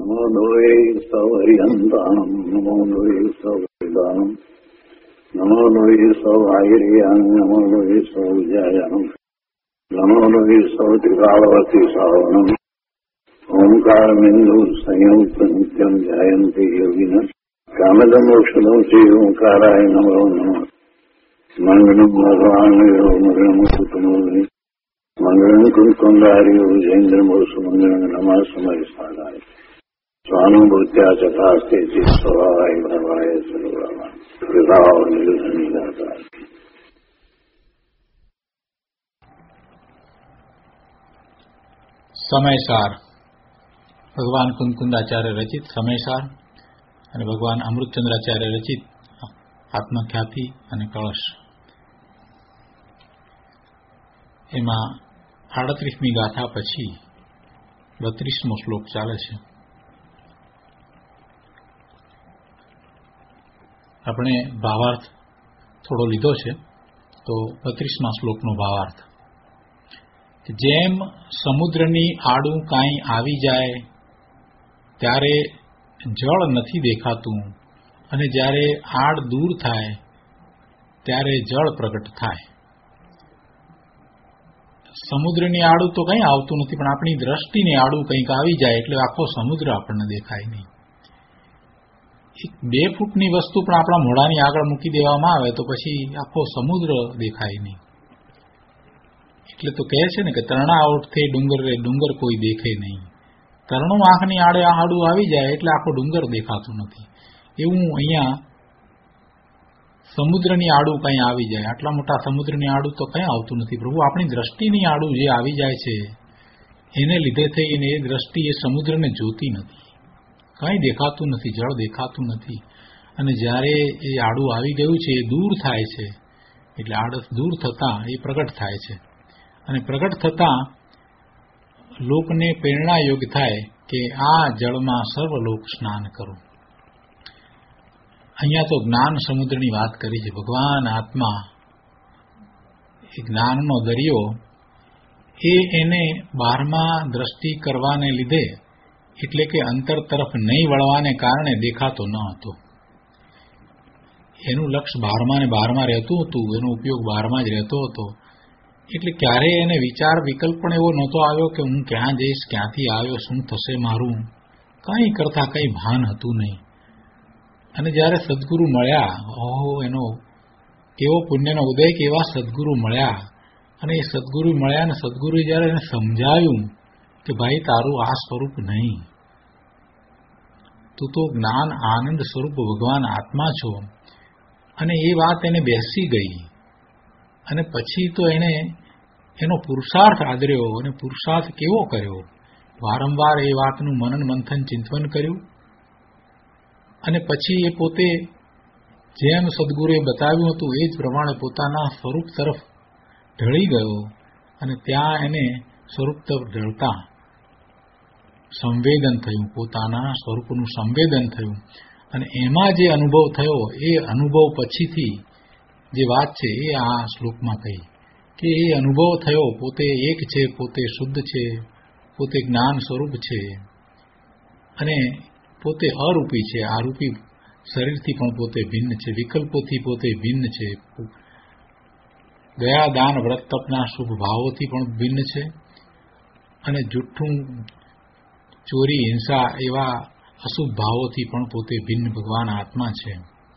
નમો લોહે સૌહરિહંતાણમ નમો લોહે સૌહરિદાનમ નમો લોહે સૌહાયરિયાન નમો લોહે સૌજાયાનમ નમો લોહે સૌત્રિકાળવતી સાવનમ ઓંકારમિંદુ સંયુક્ત નિત્યમ જાયંતિ યોગિન કામદમોક્ષદમ શ્રી ઓંકારાય નમો નમઃ મંગળમ ભગવાનયો મંગળમ કુટુંબોની મંગળમ કુંકુંદાર્યો જૈન્દ્રમોષ મંગળમ નમઃ સમય સાધાય સ્વાનુભૂત્યા ચતાસ્તે સ્વભાવાય ભવાય સર્વમાં કૃપાઓ નિર્ધનિદાતા. સમયસાર ભગવાન કુંકુંદાચાર્ય રચિત સમયસાર અને ભગવાન અમૃતચંદ્રાચાર્ય રચિત આત્મખ્યાતિ અને કળશ. એમાં 38મી ગાથા પછી 32મો શ્લોક ચાલે છે. આપણે ભાવાર્થ થોડો લીધો છે, તો 32મા શ્લોકનો ભાવાર્થ: જેમ સમુદ્રની આડું કાંઈ આવી જાય ત્યારે જળ નથી દેખાતું, અને જ્યારે આડ દૂર થાય ત્યારે જળ પ્રગટ થાય. સમુદ્રની આડું તો કંઈ આવતું નથી, પણ આપણી દ્રષ્ટિની આડું કંઈક આવી જાય એટલે આખો સમુદ્ર આપણને દેખાય નહીં. 2 ફૂટની વસ્તુ પણ આપણા મોઢાની આગળ મૂકી દેવામાં આવે તો પછી આખો સમુદ્ર દેખાય નહીં. એટલે તો કહે છે ને કે તરણા ઓઠે ડુંગર રે ડુંગર કોઈ દેખે નહીં. તરણું આંખની આડે આડું આવી જાય એટલે આખો ડુંગર દેખાતું નથી. એવું અહીંયા સમુદ્રની આડું કંઈ આવી જાય, આટલા મોટા સમુદ્રની આડું તો કંઈ આવતું નથી. પ્રભુ, આપણી દ્રષ્ટિની આડું જે આવી જાય છે એને લીધે થઈને એ દ્રષ્ટિ એ સમુદ્રને જોતી નથી, કંઈ દેખાતું નથી, જળ દેખાતું નથી. અને જ્યારે એ આડું આવી ગયું છે એ દૂર થાય છે, એટલે આડસ દૂર થતાં એ પ્રગટ થાય છે. અને પ્રગટ થતાં લોકને પ્રેરણા યોગ્ય થાય કે આ જળમાં સર્વલોક સ્નાન કરો. અહીંયા તો જ્ઞાન સમુદ્રની વાત કરી છે. ભગવાન આત્મા એ જ્ઞાનનો દરિયો એને બહારમાં દ્રષ્ટિ કરવાને લીધે, એટલે કે અંતર તરફ નહીં વળવાને કારણે દેખાતો ન હતો. એનું લક્ષ્ય બહારમાં ને બહારમાં રહેતું હતું, એનો ઉપયોગ બહારમાં જ રહેતો હતો. એટલે ક્યારેય એને વિચાર વિકલ્પ પણ એવો નહોતો આવ્યો કે હું ક્યાં જઈશ, ક્યાંથી આવ્યો, શું થશે મારું, કંઈ કરતા કંઈ ભાન હતું નહીં. અને જ્યારે સદગુરુ મળ્યા, ઓહો, એનો કેવો પુણ્યનો ઉદય, કેવા સદગુરુ મળ્યા. અને એ સદગુરુ મળ્યા ને સદગુરુએ જ્યારે એને સમજાવ્યું કે ભાઈ તારું આ સ્વરૂપ નહીં, તું તો જ્ઞાન આનંદ સ્વરૂપ ભગવાન આત્મા છો. અને એ વાત એને બેસી ગઈ. અને પછી તો એને એનો પુરુષાર્થ આદર્યો. અને પુરુષાર્થ કેવો કર્યો, વારંવાર એ વાતનું મનન મંથન ચિંતન કર્યું. અને પછી એ પોતે જેમ સદગુરુએ બતાવ્યું હતું એ જ પ્રમાણે પોતાના સ્વરૂપ તરફ ઢળી ગયો. અને ત્યાં એને સ્વરૂપ તરફ ઢળતા સંવેદન થયું, પોતાના સ્વરૂપનું સંવેદન થયું. અને એમાં જે અનુભવ થયો એ અનુભવ પછીથી જે વાત છે એ આ શ્લોકમાં કહી કે એ અનુભવ થયો પોતે એક છે, પોતે શુદ્ધ છે, પોતે જ્ઞાન સ્વરૂપ છે, અને પોતે અરૂપી છે. આરૂપી શરીરથી પણ પોતે ભિન્ન છે, વિકલ્પોથી પોતે ભિન્ન છે, દયા દાન વ્રત તપના શુભ ભાવોથી પણ ભિન્ન છે, અને જુઠ્ઠું ચોરી હિંસા એવા અશુભ ભાવોથી પણ પોતે ભિન્ન ભગવાન આત્મા છે.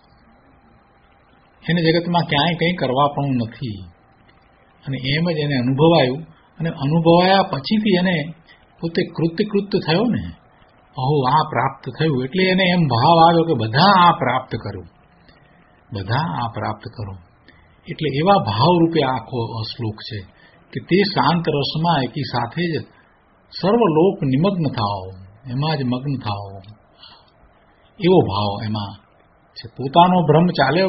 એને જગતમાં ક્યાંય કંઈ કરવા પણ નથી. અને એમ જ એને અનુભવાયું. અને અનુભવાયા પછીથી એને પોતે કૃત્ય થયો ને, અહો આ પ્રાપ્ત થયું. એટલે એને એમ ભાવ આવ્યો કે બધા આ પ્રાપ્ત કરો, બધા આ પ્રાપ્ત કરો. એટલે એવા ભાવરૂપે આખો શ્લોક છે કે તે શાંત રસમાં એકી સાથે જ સર્વલોક નિમગ્ન થાઓ, એમાં જ મગ્ન થાઓ, એવો ભાવ એમાં છે. પોતાનો ભ્રમ ચાલ્યો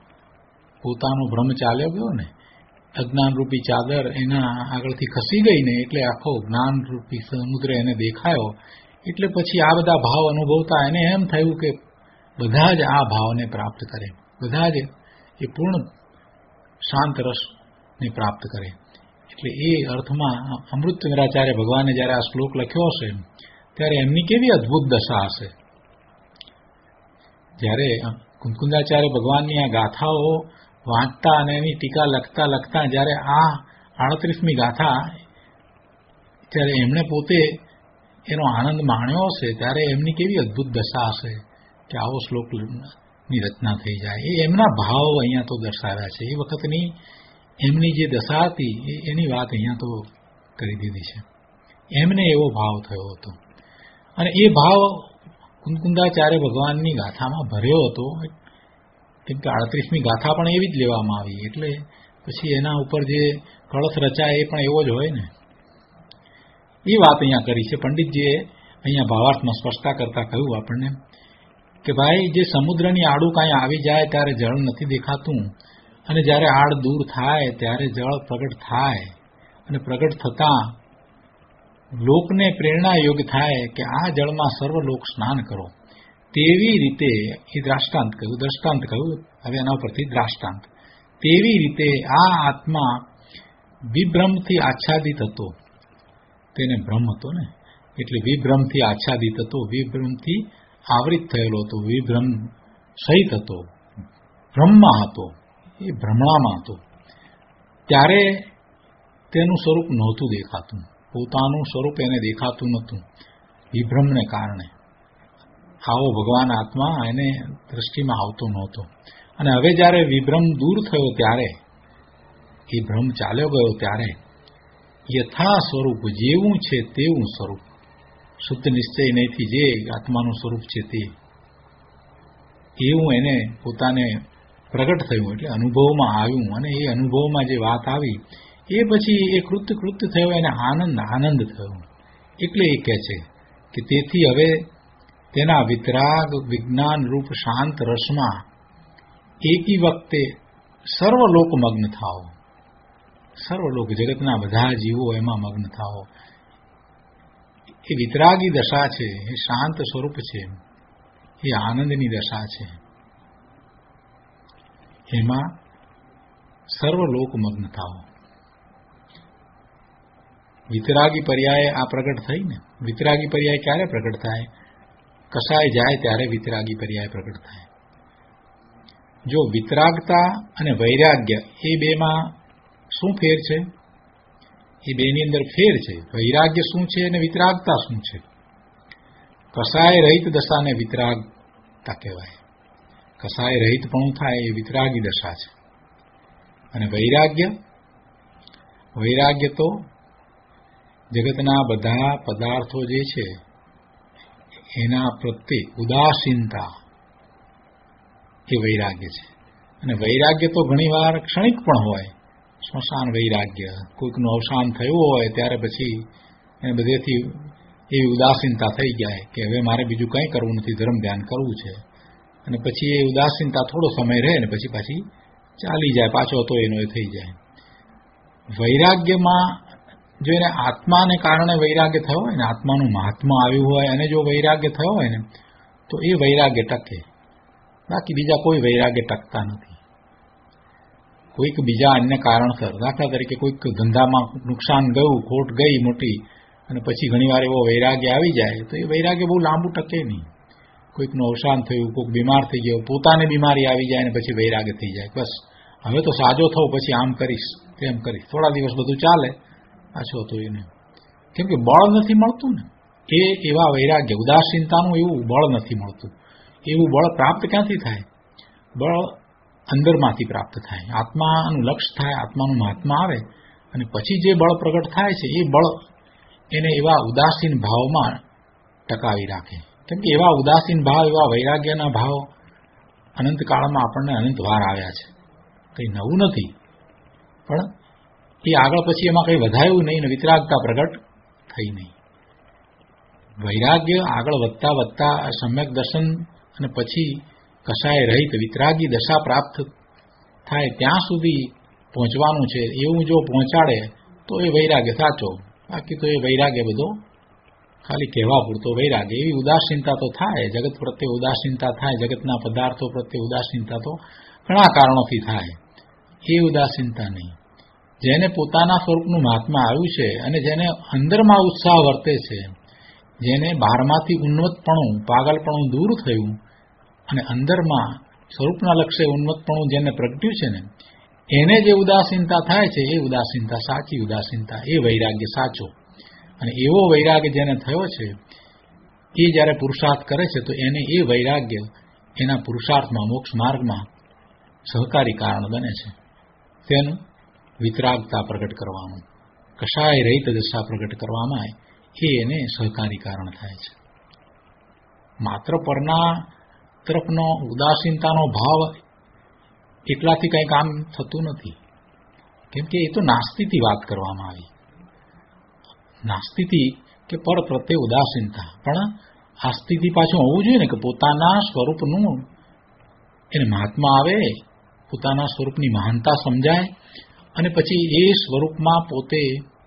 ગયો ને, અજ્ઞાનરૂપી ચાદર એના આગળથી ખસી ગઈ ને, એટલે આખો જ્ઞાનરૂપી સમુદ્ર એને દેખાયો. એટલે પછી આ બધા ભાવ અનુભવતા એને એમ થયું કે બધા જ આ ભાવને પ્રાપ્ત કરે, બધા જ એ પૂર્ણ શાંત રસને પ્રાપ્ત કરે. એટલે એ અર્થમાં અમૃતચંદ્રાચાર્ય ભગવાને જ્યારે આ શ્લોક લખ્યો હશે ત્યારે એમની કેવી અદભુત દશા હશે. જ્યારે કુંકુંદાચાર્ય ભગવાનની આ ગાથાઓ વાંચતા અને એની ટીકા લખતા લખતા જ્યારે આ 38મી ગાથા જ્યારે એમણે પોતે એનો આનંદ માણ્યો હશે, ત્યારે એમની કેવી અદભુત દશા હશે કે આવો શ્લોકની રચના થઈ જાય. એ એમના ભાવ અહીંયા તો દર્શાવ્યા છે. એ વખતની એમની જે દશા હતી એની વાત અહીંયા તો કરી દીધી છે. એમને એવો ભાવ થયો હતો અને એ ભાવ કુંકુંદાચાર્ય ભગવાનની ગાથામાં ભર્યો હતો. કેમ કે 38મી ગાથા પણ એવી જ લેવામાં આવી, એટલે પછી એના ઉપર જે કળશ રચાય એ પણ એવો જ હોય ને. એ વાત અહીંયા કરી છે. પંડિતજીએ અહીંયા ભાવાર્થમાં સ્પષ્ટતા કરતા કહ્યું આપણને કે ભાઈ, જે સમુદ્રની આડું કાંઈ આવી જાય ત્યારે જળ નથી દેખાતું, અને જ્યારે આડ દૂર થાય ત્યારે જળ પ્રગટ થાય, અને પ્રગટ થતાં લોકને પ્રેરણા યોગ્ય થાય કે આ જળમાં સર્વ લોક સ્નાન કરો. તેવી રીતે એ દ્રાષ્ટાંત કહ્યું. હવે એના ઉપરથી દ્રાષ્ટાંત. તેવી રીતે આ આત્મા વિભ્રમથી આચ્છાદિત હતો. તેને ભ્રમ હતો ને, એટલે વિભ્રમથી આચ્છાદિત હતો, વિભ્રમથી આવૃત થયેલો હતો, વિભ્રમ સહિત હતો, ભ્રમમાં હતો, એ ભ્રમણામાં હતો. ત્યારે તેનું સ્વરૂપ નહોતું દેખાતું, પોતાનું સ્વરૂપ એને દેખાતું નહોતું વિભ્રમને કારણે. આવો ભગવાન આત્મા એને દ્રષ્ટિમાં આવતો નહોતો. અને હવે જ્યારે વિભ્રમ દૂર થયો ત્યારે, એ ભ્રમ ચાલ્યો ગયો ત્યારે યથા સ્વરૂપ, જેવું છે તેવું સ્વરૂપ, શુદ્ધ નિશ્ચય નહીંથી જે આત્માનું સ્વરૂપ છે તે એવું એને પોતાને પ્રગટ થયું, એટલે અનુભવમાં આવ્યું. અને એ અનુભવમાં જે વાત આવી એ પછી એ કૃત્ય થયો, એને આનંદ થયો. એટલે એ કહે છે કે તેથી હવે તેના વિતરાગ વિજ્ઞાન રૂપ શાંત રસમાં એકી વખતે સર્વલોક મગ્ન થાઓ. સર્વલોક, જગતના બધા જીવો એમાં મગ્ન થાઓ. એ વિતરાગી દશા છે, એ શાંત સ્વરૂપ છે, એ આનંદની દશા છે. એમાં સર્વલોક મગ્ન થાઓ. વિતરાગી પર્યાય આ પ્રગટ થઈ ને. વિતરાગી પર્યાય ક્યારે પ્રગટ થાય? કસાય જાય ત્યારે વિતરાગી પર્યાય પ્રગટ થાય. જો વિતરાગતા અને વૈરાગ્ય એ બેમાં શું ફેર છે? એ બેની અંદર ફેર છે. વૈરાગ્ય શું છે અને વિતરાગતા શું છે? કસાય રહિત દશાને વિતરાગતા કહેવાય. કસાય રહિત પણ થાય એ વિતરાગી દશા છે. અને વૈરાગ્ય તો જગતના બધા પદાર્થો જે છે એના પ્રત્યે ઉદાસીનતા, એ વૈરાગ્ય છે. અને વૈરાગ્ય તો ઘણીવાર ક્ષણિક પણ હોય. સ્મશાન વૈરાગ્ય, કોઈકનું અવસાન થયું હોય ત્યારે પછી એને બધેથી એવી ઉદાસીનતા થઈ જાય કે હવે મારે બીજું કંઈ કરવું નથી, ધર્મ ધ્યાન કરવું છે. અને પછી એ ઉદાસીનતા થોડો સમય રહે ને પછી પાછી ચાલી જાય, પાછો તો એનો એ થઈ જાય. વૈરાગ્યમાં જો એને આત્માને કારણે વૈરાગ્ય થયો હોય ને, આત્માનું મહાત્મા આવ્યું હોય અને જો વૈરાગ્ય થયો હોય ને, તો એ વૈરાગ્ય ટકે. બાકી બીજા કોઈ વૈરાગ્ય ટકતા નથી. કોઈક બીજા અન્ય કારણસર, દાખલા તરીકે કોઈક ધંધામાં નુકસાન ગયું, ખોટ ગઈ મોટી, અને પછી ઘણીવાર એવો વૈરાગ્ય આવી જાય તો એ વૈરાગ્ય બહુ લાંબુ ટકે નહીં. કોઈકનું અવસાન થયું, કોઈક બીમાર થઈ ગયો, પોતાને બીમારી આવી જાય ને પછી વૈરાગ્ય થઈ જાય. બસ હવે તો સાજો થવું, પછી આમ કરીશ તેમ કરીશ, થોડા દિવસ બધું ચાલે, પાછો તો એને કેમ કે બળ નથી મળતું ને. એ એવા વૈરાગ્ય, ઉદાસીનતાનું એવું બળ નથી મળતું. એવું બળ પ્રાપ્ત ક્યાંથી થાય? બળ અંદરમાંથી પ્રાપ્ત થાય. આત્માનું લક્ષ્ય થાય, આત્માનું મહાત્મા આવે અને પછી જે બળ પ્રગટ થાય છે એ બળ એને એવા ઉદાસીન ભાવમાં ટકાવી રાખે. કેમ કે એવા ઉદાસીન ભાવ, એવા વૈરાગ્યના ભાવ અનંતકાળમાં આપણને અનંતવાર આવ્યા છે. કંઈ નવું નથી, પણ એ આગળ પછી એમાં કંઈ વધાયું નહીં ને વિતરાગતા પ્રગટ થઈ નહીં. વૈરાગ્ય આગળ વધતા વધતા સમ્યક દર્શન અને પછી કશાય રહિત વિતરાગી દશા પ્રાપ્ત થાય ત્યાં સુધી પહોંચવાનું છે. એવું જો પહોંચાડે તો એ વૈરાગ્ય સાચો. બાકી તો એ વૈરાગ્ય બધો ખાલી કહેવા પૂરતો વૈરાગ્ય. એવી ઉદાસીનતા તો થાય, જગત પ્રત્યે ઉદાસીનતા થાય, જગતના પદાર્થો પ્રત્યે ઉદાસીનતા તો ઘણા કારણોથી થાય. એ ઉદાસીનતા નહીં. જેને પોતાના સ્વરૂપનું મહાત્મા આવ્યું છે અને જેને અંદરમાં ઉત્સાહ વર્તે છે જેને બહારમાંથી ઉન્નતપણું, પાગલપણું દૂર થયું અને અંદરમાં સ્વરૂપના લક્ષ્ય ઉન્નતપણું જેને પ્રગટ્યું છે ને, એને જે ઉદાસીનતા થાય છે એ ઉદાસીનતા સાચી ઉદાસીનતા, એ વૈરાગ્ય સાચો. અને એવો વૈરાગ્ય જેને થયો છે એ જ્યારે પુરુષાર્થ કરે છે તો એને એ વૈરાગ્ય એના પુરુષાર્થમાં, મોક્ષ માર્ગમાં સહકારી કારણ બને છે. તેનું વિતરાગતા પ્રગટ કરવાનું, કશાય રહિત દશા પ્રગટ કરવામાં એ એને સહકારી કારણ થાય છે. માત્ર પરના તરફનો ઉદાસીનતાનો ભાવ એટલાથી કંઈ કામ થતું નથી, કેમ કે એ તો નાસ્તિથી વાત કરવામાં આવી. નાસ્તિથી કે પર પ્રત્યે ઉદાસીનતા, પણ આ સ્થિતિ પાછું હોવું જોઈએ ને કે પોતાના સ્વરૂપનું એને મહાત્મા આવે, પોતાના સ્વરૂપની મહાનતા સમજાય અને પછી એ સ્વરૂપમાં પોતે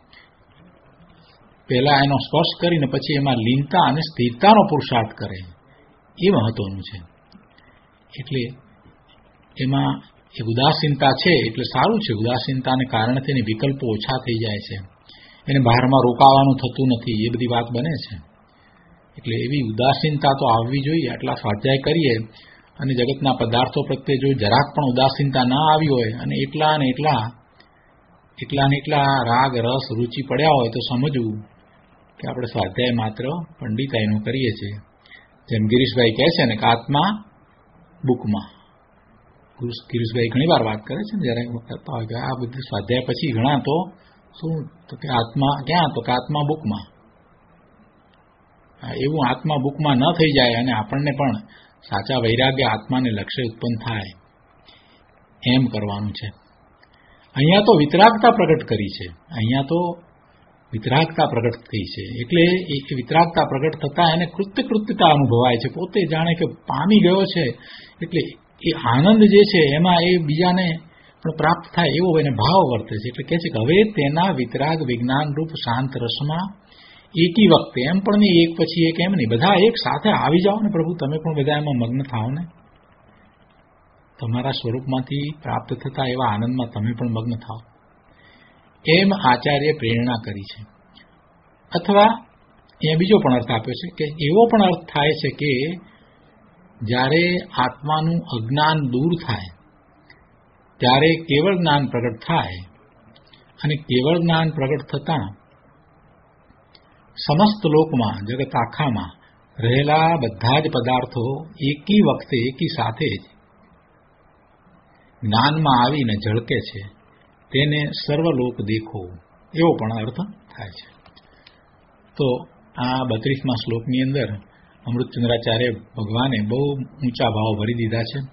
પહેલા એનો સ્પર્શ કરીને પછી એમાં લીનતા અને સ્થિરતાનો પુરુષાર્થ કરે, એ મહત્વનું છે. એટલે એમાં એ ઉદાસીનતા છે એટલે સારું છે. ઉદાસીનતાને કારણે તેની વિકલ્પો ઓછા થઈ જાય છે, એને બહારમાં રોકાવાનું થતું નથી, એ બધી વાત બને છે. એટલે એવી ઉદાસીનતા તો આવવી જોઈએ. આટલા સ્વાધ્યાય કરીએ અને જગતના પદાર્થો પ્રત્યે જો જરાક પણ ઉદાસીનતા ના આવી હોય અને એટલા ને એટલા રાગ રસ રૂચિ પડ્યા હોય તો સમજવું કે આપણે સ્વાધ્યાય માત્ર પંડિતાઈનું કરીએ છીએ. જેમ ગિરીશભાઈ કહે છે ને કે આત્મા બુકમાં. ગિરીશભાઈ ઘણી વાર વાત કરે છે ને જયારે કરતા હોય કે આ બધી સ્વાધ્યાય પછી ઘણા તો શું તો કે આત્મા ક્યાં, તો કે આત્મા બુકમાં. એવું આત્મા બુકમાં ન થઈ જાય અને આપણને પણ સાચા વૈરાગ્ય આત્માને લક્ષ્ય ઉત્પન્ન થાય એમ કરવાનું છે. અહીંયા તો વિતરાગતા પ્રગટ કરી છે, અહીંયા તો વિતરાગતા પ્રગટ થઈ છે. એટલે એ વિતરાગતા પ્રગટ થતા એને કૃત્યતા અનુભવાય છે, પોતે જાણે કે પામી ગયો છે. એટલે એ આનંદ જે છે એમાં એ બીજાને પણ પ્રાપ્ત થાય એવો એને ભાવ વર્તે છે. એટલે કહે છે કે હવે તેના વિતરાગ વિજ્ઞાન રૂપ શાંત રસમાં એકી વખતે, એમ પણ નહીં એક પછી એક, એમ નહીં, બધા એક સાથે આવી જાઓ ને પ્રભુ, તમે પણ બધા એમાં મગ્ન થાઓ ને, તમારા સ્વરૂપમાંથી પ્રાપ્ત થતા એવા આનંદમાં તમે પણ મગ્ન થાઓ, એમ આચાર્ય પ્રેરણા કરી છે. અથવા અહીંયા બીજો પણ અર્થ આપ્યો છે કે એવો પણ અર્થ થાય છે કે જ્યારે આત્માનું અજ્ઞાન દૂર થાય ત્યારે કેવળ જ્ઞાન પ્રગટ થાય અને કેવળ જ્ઞાન પ્રગટ થતાં સમસ્ત લોકમાં, જગત આખામાં રહેલા બધા જ પદાર્થો એકી વખતે એકી સાથે જ જ્ઞાનમાં આવીને ઝળકે છે, તેને સર્વલોક દેખો, એવો પણ અર્થ થાય છે. તો આ 32મા શ્લોકની અંદર અમૃતચંદ્રાચાર્ય ભગવાને બહુ ઊંચા ભાવ ભરી દીધા છે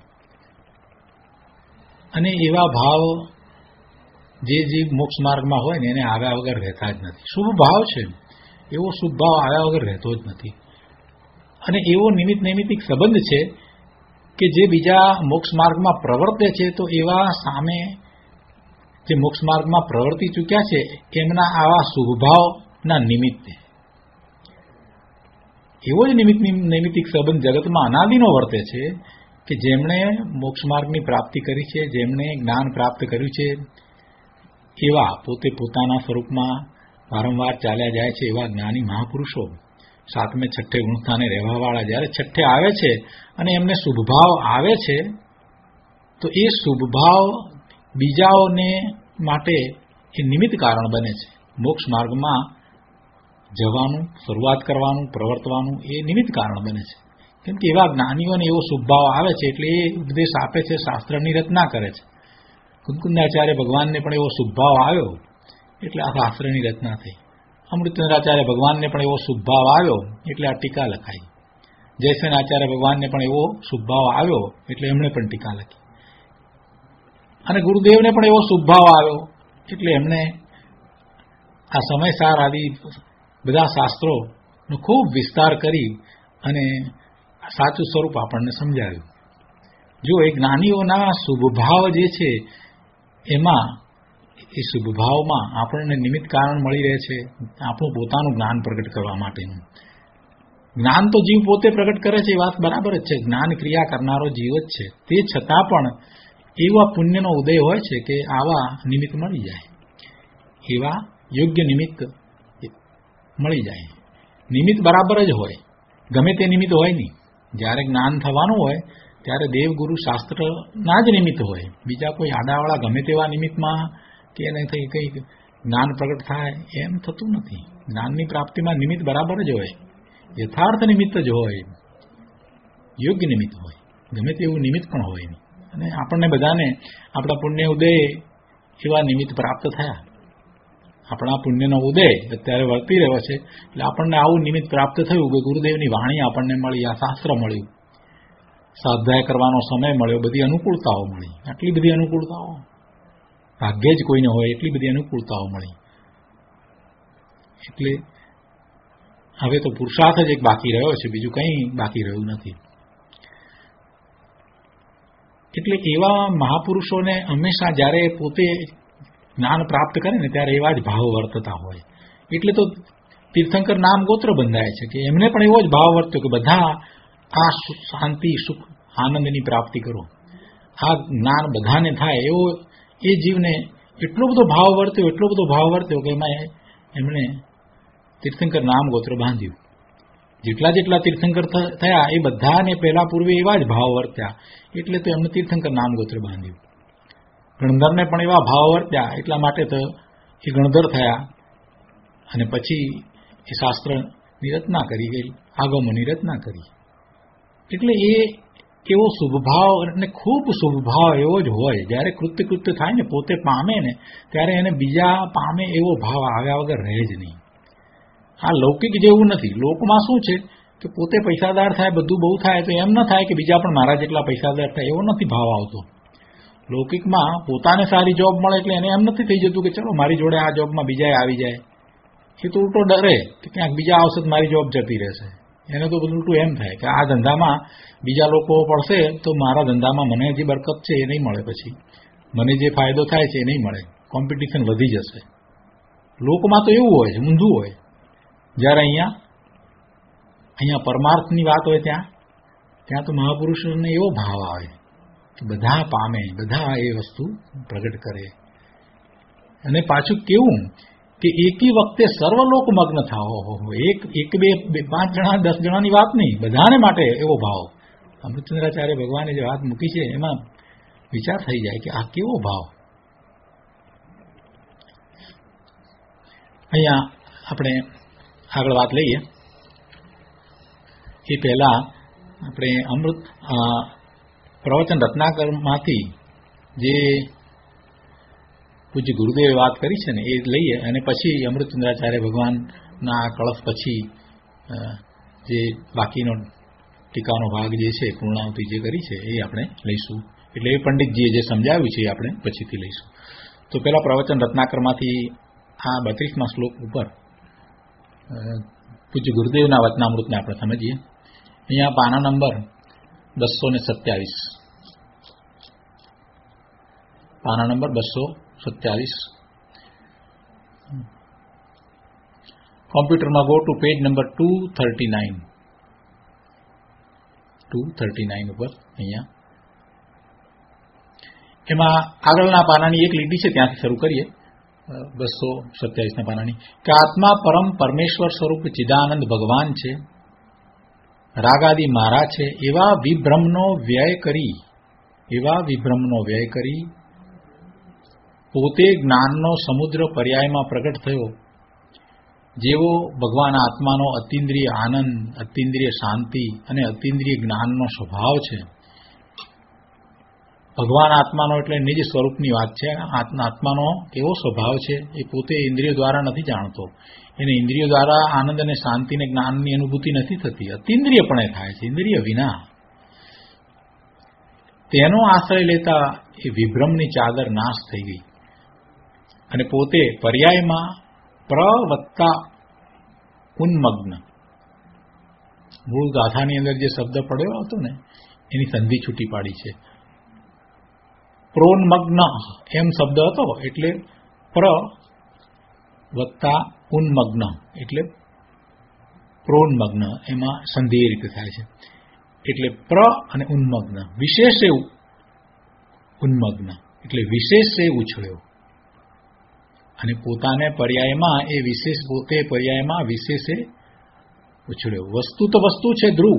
અને એવા ભાવ જે મોક્ષ માર્ગમાં હોય ને એને આવ્યા વગર રહેતા જ નથી. શુભ ભાવ છે, એવો શુભ ભાવ આવ્યા વગર રહેતો જ નથી. અને એવો નૈમિત્તિક સંબંધ છે કે જે બીજા મોક્ષ માર્ગમાં પ્રવર્તે છે તો એવા સામે જે મોક્ષ માર્ગમાં પ્રવર્તી ચૂક્યા છે એમના આવા શુભ ભાવના નિમિત્તે એવો જ નૈમિત્તિક સંબંધ જગતમાં અનાદિનો વર્તે છે કે જેમણે મોક્ષ માર્ગની પ્રાપ્તિ કરી છે, જેમણે જ્ઞાન પ્રાપ્ત કર્યું છે, એવા પોતે પોતાના સ્વરૂપમાં વારંવાર ચાલ્યા જાય છે એવા જ્ઞાની મહાપુરુષો 7મે 6ઠે ગુણસ્થાને રહેવાવાળા જ્યારે 6ઠે આવે છે અને એમને શુભભાવ આવે છે તો એ શુભભાવ બીજાઓને માટે એ નિમિત્ત કારણ બને છે. મોક્ષ માર્ગમાં જવાનું, શરૂઆત કરવાનું, પ્રવર્તવાનું એ નિમિત્ત કારણ બને છે. કેમ કે એવા જ્ઞાનીઓને એવો શુભભાવ આવે છે એટલે એ ઉપદેશ આપે છે, શાસ્ત્રની રચના કરે છે. કુંદકુંદાચાર્ય ભગવાનને પણ એવો શુભભાવ આવ્યો એટલે આ શાસ્ત્રની રચના થઈ. અમૃતચંદ્રાચાર્ય ભગવાનને પણ એવો શુભભાવ આવ્યો એટલે આ ટીકા લખાઈ. જયસેનાચાર્ય ભગવાનને પણ એવો શુભભાવ આવ્યો એટલે એમણે પણ ટીકા લખી. અને ગુરુદેવને પણ એવો શુભભાવ આવ્યો એટલે એમણે આ સમયસાર આદિ બધા શાસ્ત્રોનો ખૂબ વિસ્તાર કરી અને સાચું સ્વરૂપ આપણને સમજાવ્યું. જો એ જ્ઞાનીઓના શુભભાવ જે છે એમાં એ શુભભાવમાં આપણને નિમિત્ત કારણ મળી રહે છે આપણું પોતાનું જ્ઞાન પ્રગટ કરવા માટેનું. જ્ઞાન તો જીવ પોતે પ્રગટ કરે છે, એ વાત બરાબર જ છે, જ્ઞાન ક્રિયા કરનારો જીવ જ છે. તે છતાં પણ એવા પુણ્યનો ઉદય હોય છે કે આવા નિમિત્ત મળી જાય, એવા યોગ્ય નિમિત્ત મળી જાય. નિમિત્ત બરાબર જ હોય, ગમે તે નિમિત્ત હોય નહીં. જ્યારે જ્ઞાન થવાનું હોય ત્યારે દેવગુરુ શાસ્ત્રના જ નિમિત્ત હોય, બીજા કોઈ આડાવાળા ગમે તેવા નિમિત્તમાં કે એને થઈ કંઈ જ્ઞાન પ્રગટ થાય એમ થતું નથી. જ્ઞાનની પ્રાપ્તિમાં નિમિત્ત બરાબર જ હોય, યથાર્થ નિમિત્ત જ હોય, યોગ્ય નિમિત્ત હોય, ગમે તેવું નિમિત્ત પણ હોય નહીં. અને આપણને બધાને આપણા પુણ્ય ઉદય એવા નિમિત્ત પ્રાપ્ત થયા. આપણા પુણ્યનો ઉદય અત્યારે વર્તી રહ્યો છે એટલે આપણને આવું નિમિત્ત પ્રાપ્ત થયું કે ગુરુદેવની વાણી આપણને મળી, આ શાસ્ત્ર મળ્યું, સ્વાધ્યાય કરવાનો સમય મળ્યો, બધી અનુકૂળતાઓ મળી. આટલી બધી અનુકૂળતાઓ ભાગ્યે જ કોઈને હોય એટલી બધી અનુકૂળતાઓ મળી. એટલે હવે તો પુરુષાર્થ જ એક બાકી રહ્યો છે, બીજું કંઈ બાકી રહ્યું નથી. એટલે એવા મહાપુરુષોને હંમેશા જ્યારે પોતે જ્ઞાન પ્રાપ્ત કરે ને ત્યારે એવા જ ભાવ વર્તતા હોય. એટલે તો તીર્થંકર નામ ગોત્ર બંધાય છે કે એમને પણ એવો જ ભાવ વર્ત્યો કે બધા આ શાંતિ, સુખ, આનંદની પ્રાપ્તિ કરો, આ જ્ઞાન બધાને થાય એવો એ જીવને એટલો બધો ભાવ વર્ત્યો કે એમાં એમણે તીર્થંકર નામ ગોત્ર બાંધ્યું. જેટલા તીર્થંકર થયા એ બધાને પહેલા પૂર્વે એવા જ ભાવ વર્ત્યા એટલે તો એમને તીર્થંકર નામ ગોત્ર બાંધ્યું. ગણધરને પણ એવા ભાવ વર્ત્યા એટલા માટે તો એ ગણધર થયા. અને પછી એ શાસ્ત્રની રચના કરી ગઈ, આગમોની રચના કરી. એટલે એ એવો શુભભાવ અને ખૂબ શુભભાવ એવો જ હોય. જ્યારે કૃત્ય થાય ને પોતે પામે ને ત્યારે એને બીજા પામે એવો ભાવ આવ્યા વગર રહે જ નહીં. આ લૌકિક જેવું નથી. લોકમાં શું છે કે પોતે પૈસાદાર થાય, બધું બહુ થાય તો એમ ન થાય કે બીજા પણ મારા જેટલા પૈસાદાર થાય, એવો નથી ભાવ આવતો. લૌકિકમાં પોતાને સારી જોબ મળે એટલે એને એમ નથી થઈ જતું કે ચલો મારી જોડે આ જોબમાં બીજા આવી જાય. એ તો ઉલટો ડરે કે ક્યાંક બીજા આવશે તો મારી જોબ જતી રહેશે. એને તો ઉલટું એમ થાય કે આ ધંધામાં બીજા લોકો પડશે તો મારા ધંધામાં મને જે બરકત છે એ નહીં મળે, પછી મને જે ફાયદો થાય છે એ નહીં મળે, કોમ્પિટિશન વધી જશે. લોકમાં તો એવું હોય છે, ઊંધું હોય. જ્યારે અહીંયા પરમાર્થની વાત હોય ત્યાં તો મહાપુરુષોને એવો ભાવ આવે કે બધા પામે, બધા એ વસ્તુ પ્રગટ કરે. અને પાછું કેવું કે એકી વખતે સર્વલોક મગ્ન થાઓ. એક બે 5 જણા 10 જણાની વાત નહીં, બધાને માટે એવો ભાવ. અમૃતચંદ્રાચાર્ય ભગવાને જે વાત મૂકી છે એમાં વિચાર થઈ જાય કે આ કેવો ભાવ. અહીંયા આપણે આગળ વાત લઈએ એ પહેલા આપણે અમૃત પ્રવચન રત્નાકરમાંથી જે પૂજ્ય ગુરુદેવે વાત કરી છે ને એ લઈએ અને પછી અમૃતચંદ્રાચાર્ય ભગવાનના કળશ પછી જે બાકીનો ટીકાનો ભાગ જે છે, પૂર્ણાવતી જે કરી છે એ આપણે લઈશું. એટલે એ પંડિતજીએ જે સમજાવ્યું છે એ આપણે પછીથી લઈશું. તો પહેલા પ્રવચન રત્નાકરમાંથી આ 32મા શ્લોક ઉપર પૂજ્ય ગુરુદેવના વચનામૃતને આપણે સમજીએ. અહીંયા પાના નંબર 227, પાના નંબર 227. કોમ્પ્યુટરમાં ગો ટુ પેજ નંબર 239 ઉપર અહીંયા એમાં આગળના પાનાની એક લીટી છે ત્યાંથી શરૂ કરીએ. 227ના પાનાની કે આત્મા પરમ પરમેશ્વર સ્વરૂપ ચિદાનંદ ભગવાન છે, રાગાદી મારા છે. એવા વિભ્રમનો વ્યય કરી પોતે જ્ઞાનનો સમુદ્ર પર્યાયમાં પ્રગટ થયો. જેવો ભગવાન આત્માનો અતિન્દ્રિય આનંદ, અતિન્દ્રિય શાંતિ અને અતિન્દ્રિય જ્ઞાનનો સ્વભાવ છે. ભગવાન આત્માનો એટલે નિજ સ્વરૂપની વાત છે. આત્માનો એવો સ્વભાવ છે એ પોતે ઇન્દ્રિયો દ્વારા નથી જાણતો. એને ઇન્દ્રિયો દ્વારા આનંદ અને શાંતિ અને જ્ઞાનની અનુભૂતિ નથી થતી. અતિન્દ્રિયપણે થાય છે, ઇન્દ્રિય વિના. તેનો આશ્રય લેતા એ વિભ્રમની ચાદર નાશ થઈ ગઈ અને પોતે પર્યાયમાં પ્રવત્તા ઉન્મગ્ન. મૂળ ગાથાની અંદર જે શબ્દ પડ્યો હતો ને એની સંધિ છૂટી પાડી છે. પ્રોન્મગ્ન એમ શબ્દ હતો એટલે પ્ર વત્તા ઉન્મગ્ન એટલે પ્રોન્મગ્ન, એમાં સંધિ એ રીતે થાય છે. એટલે પ્ર અને ઉન્મગ્ન, વિશેષ એવું ઉન્મગ્ન એટલે વિશેષ એ ઉછળ્યો અને પોતાને પર્યાયમાં એ વિશેષ, પોતે પર્યાયમાં વિશેષે ઉછળ્યો. વસ્તુ તો વસ્તુ છે, ધ્રુવ.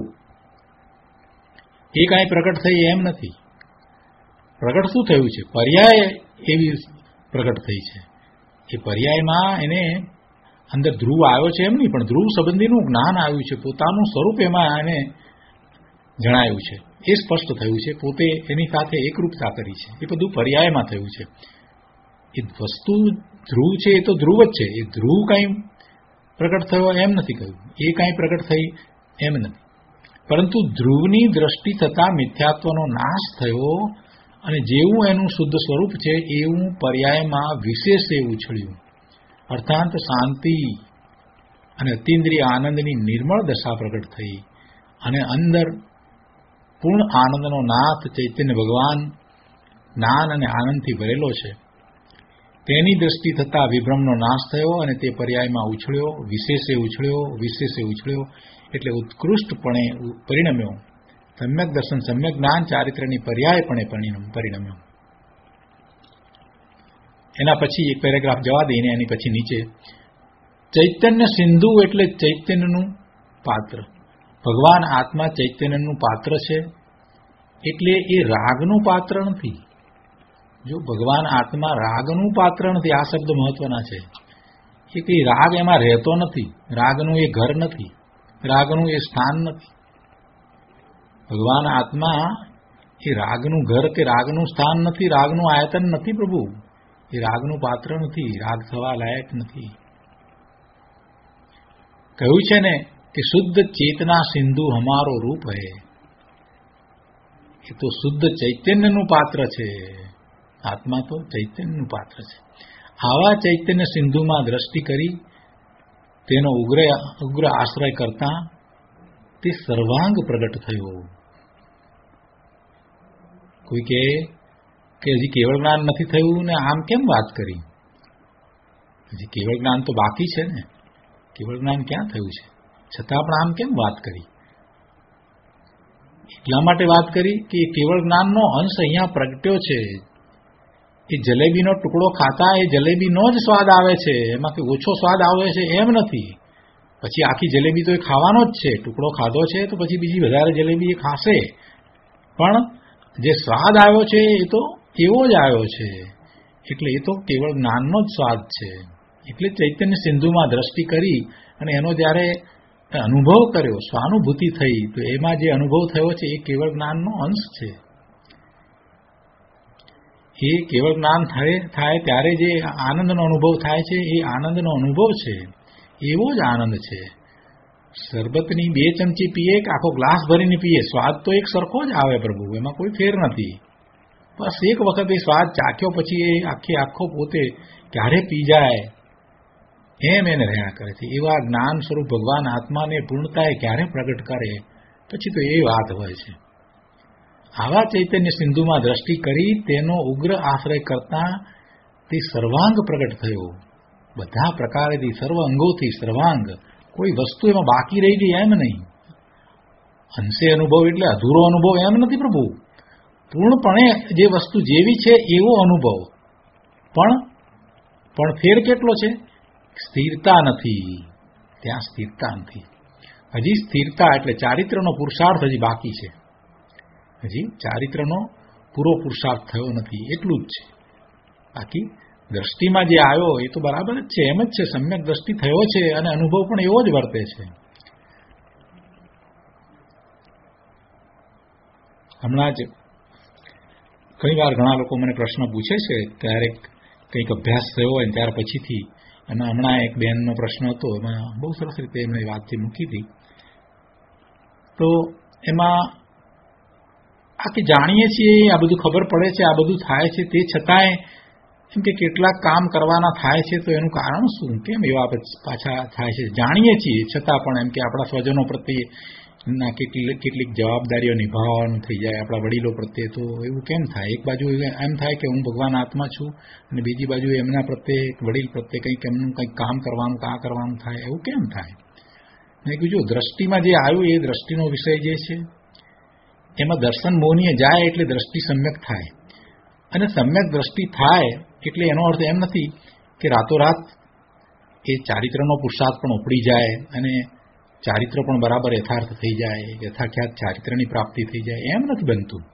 એ કાંઈ પ્રગટ થઈ એમ નથી. પ્રગટ શું થયું છે? પર્યાય એવી પ્રગટ થઈ છે. એ પર્યાયમાં એને અંદર ધ્રુવ આવ્યો છે એમ નહીં, પણ ધ્રુવ સંબંધીનું જ્ઞાન આવ્યું છે. પોતાનું સ્વરૂપ એમાં એને જણાયું છે. એ સ્પષ્ટ થયું છે. પોતે એની સાથે એકરૂપતા કરી છે. એ બધું પર્યાયમાં થયું છે. એ વસ્તુ ધ્રુવ છે, એ તો ધ્રુવ જ છે. એ ધ્રુવ કાંઈ પ્રગટ થયો એમ નથી કહ્યું. એ કાંઈ પ્રગટ થઈ એમ નથી. પરંતુ ધ્રુવની દ્રષ્ટિ થતાં મિથ્યાત્વનો નાશ થયો અને જેવું એનું શુદ્ધ સ્વરૂપ છે એવું પર્યાયમાં વિશેષે ઉછળ્યું. અર્થાંત શાંતિ અને અતિન્દ્રિય આનંદની નિર્મળ દશા પ્રગટ થઈ અને અંદર પૂર્ણ આનંદનો નાથ ચૈતન્ય ભગવાન જ્ઞાન અને આનંદથી ભરેલો છે. તેની દ્રષ્ટિ થતાં વિભ્રમનો નાશ થયો અને તે પર્યાયમાં ઉછળ્યો, વિશેષે ઉછળ્યો એટલે ઉત્કૃષ્ટપણે પરિણમ્યો. સમ્યક દર્શન, સમ્યક જ્ઞાન, ચારિત્રની પર્યાયપણે પરિણમ્યો. એના પછી એક પેરેગ્રાફ જવા દઈને એની પછી નીચે ચૈતન્ય સિંધુ એટલે ચૈતન્યનું પાત્ર. ભગવાન આત્મા ચૈતન્યનું પાત્ર છે એટલે એ રાગનું પાત્ર નથી. જો ભગવાન આત્મા રાગનું પાત્ર નથી, આ શબ્દ મહત્વના છે. એ કઈ રાગ એમાં રહેતો નથી. રાગનું એ ઘર નથી, રાગનું એ સ્થાન નથી. ભગવાન આત્મા એ રાગનું ઘર કે રાગનું સ્થાન નથી, રાગનું આયતન નથી. પ્રભુ એ રાગનું પાત્ર નથી, રાગ થવા લાયક નથી. કહ્યું છે ને કે શુદ્ધ ચેતના સિંધુ હમારો રૂપ હૈ. એ તો શુદ્ધ ચૈતન્યનું પાત્ર છે. આત્મા તો ચૈતન્યનું પાત્ર છે. આવા ચૈતન્ય સિંધુમાં દ્રષ્ટિ કરી તેનો ઉગ્ર આશ્રય કરતા તે સર્વાંગ પ્રગટ થયો. કોઈ કે હજી કેવળ જ્ઞાન નથી થયું ને આમ કેમ વાત કરી? હજી કેવળ જ્ઞાન તો બાકી છે ને. કેવળ જ્ઞાન ક્યાં થયું છે? છતાં પણ આમ કેમ વાત કરી? એટલા માટે વાત કરી કે કેવળ જ્ઞાનનો અંશ અહીંયા પ્રગટ્યો છે. એ જલેબીનો ટુકડો ખાતા એ જલેબીનો જ સ્વાદ આવે છે, એમાં કોઈ ઓછો સ્વાદ આવે છે એમ નથી. પછી આખી જલેબી તો એ ખાવાનો જ છે. ટુકડો ખાધો છે તો પછી બીજી વધારે જલેબી એ ખાશે, પણ જે સ્વાદ આવ્યો છે એ તો એવો જ આવ્યો છે. એટલે એ તો કેવળ જ્ઞાનનો જ સ્વાદ છે. એટલે ચૈતન્ય સિંધુમાં દ્રષ્ટિ કરી અને એનો જ્યારે અનુભવ કર્યો, સ્વાનુભૂતિ થઈ, તો એમાં જે અનુભવ થયો છે એ કેવળ જ્ઞાનનો અંશ છે. એ કેવળ જ્ઞાન થાય ત્યારે જે આનંદનો અનુભવ થાય છે એ આનંદનો અનુભવ છે. એવો જ આનંદ છે. શરબતની 2 ચમચી પીએ કે આખો ગ્લાસ ભરીને પીએ, સ્વાદ તો એક સરખો જ આવે પ્રભુ, એમાં કોઈ ફેર નથી. બસ એક વખત એ સ્વાદ ચાખ્યો પછી એ આખો પોતે ક્યારે પી જાય એમ એને રહ્યા કરે છે. એવા જ્ઞાન સ્વરૂપ ભગવાન આત્માને પૂર્ણતાએ ક્યારે પ્રગટ કરે પછી તો એ વાત હોય છે. આવા ચૈતન્ય સિંધુમાં દ્રષ્ટિ કરી તેનો ઉગ્ર આશ્રય કરતા તે સર્વાંગ પ્રગટ થયો. બધા પ્રકારેથી, સર્વ અંગોથી સર્વાંગ. કોઈ વસ્તુ એમાં બાકી રહી ગઈ એમ નહીં. અંશે અનુભવ એટલે અધૂરો અનુભવ એમ નથી પ્રભુ. પૂર્ણપણે જે વસ્તુ જેવી છે એવો અનુભવ. પણ ફેર કેટલો છે? સ્થિરતા નથી. ત્યાં સ્થિરતા નથી. હજી સ્થિરતા એટલે ચારિત્રનો પુરુષાર્થ હજી બાકી છે. હજી ચારિત્રનો પૂરો પુરુષાર્થ થયો નથી, એટલું જ છે. બાકી દ્રષ્ટિમાં જે આવ્યો એ તો બરાબર જ છે, એમ જ છે. સમ્યક દ્રષ્ટિ થયો છે અને અનુભવ પણ એવો જ વર્તે છે. હમણાં જ ઘણી વાર ઘણા લોકો મને પ્રશ્ન પૂછે છે, ક્યારેક કંઈક અભ્યાસ થયો હોય ને ત્યાર પછીથી. અને હમણાં એક બહેનનો પ્રશ્ન હતો, એમાં બહુ સરસ રીતે એમણે વાતથી મૂકી હતી. તો એમાં આખી જાણીએ છીએ, આ બધું ખબર પડે છે, આ બધું થાય છે, તે છતાંય એમ કે કેટલાક કામ કરવાના થાય છે તો એનું કારણ શું? કેમ એવા પાછા થાય છે? જાણીએ છીએ છતાં પણ એમ કે આપણા સ્વજનો પ્રત્યે કેટલીક જવાબદારીઓ નિભાવવાનું થઈ જાય, આપણા વડીલો પ્રત્યે, તો એવું કેમ થાય? એક બાજુ એમ થાય કે હું ભગવાન આત્મા છું અને બીજી બાજુ એમના પ્રત્યે, વડીલ પ્રત્યે કંઈક એમનું કંઈક કામ કરવાનું થાય, એવું કેમ થાય? મેં કીધું જો દ્રષ્ટિમાં જે આવ્યું એ દ્રષ્ટિનો વિષય જે છે એમાં દર્શન મોહનીય જાય એટલે દ્રષ્ટિ સમ્યક થાય. અને સમ્યક દ્રષ્ટિ થાય એટલે એનો અર્થ એમ નથી કે રાતોરાત એ ચારિત્રનો પુરુષાર્થ પણ ઉપડી જાય અને ચારિત્ર પણ બરાબર યથાર્થ થઈ જાય, યથાખ્યાત ચારિત્રની પ્રાપ્તિ થઈ જાય, એમ નથી બનતું.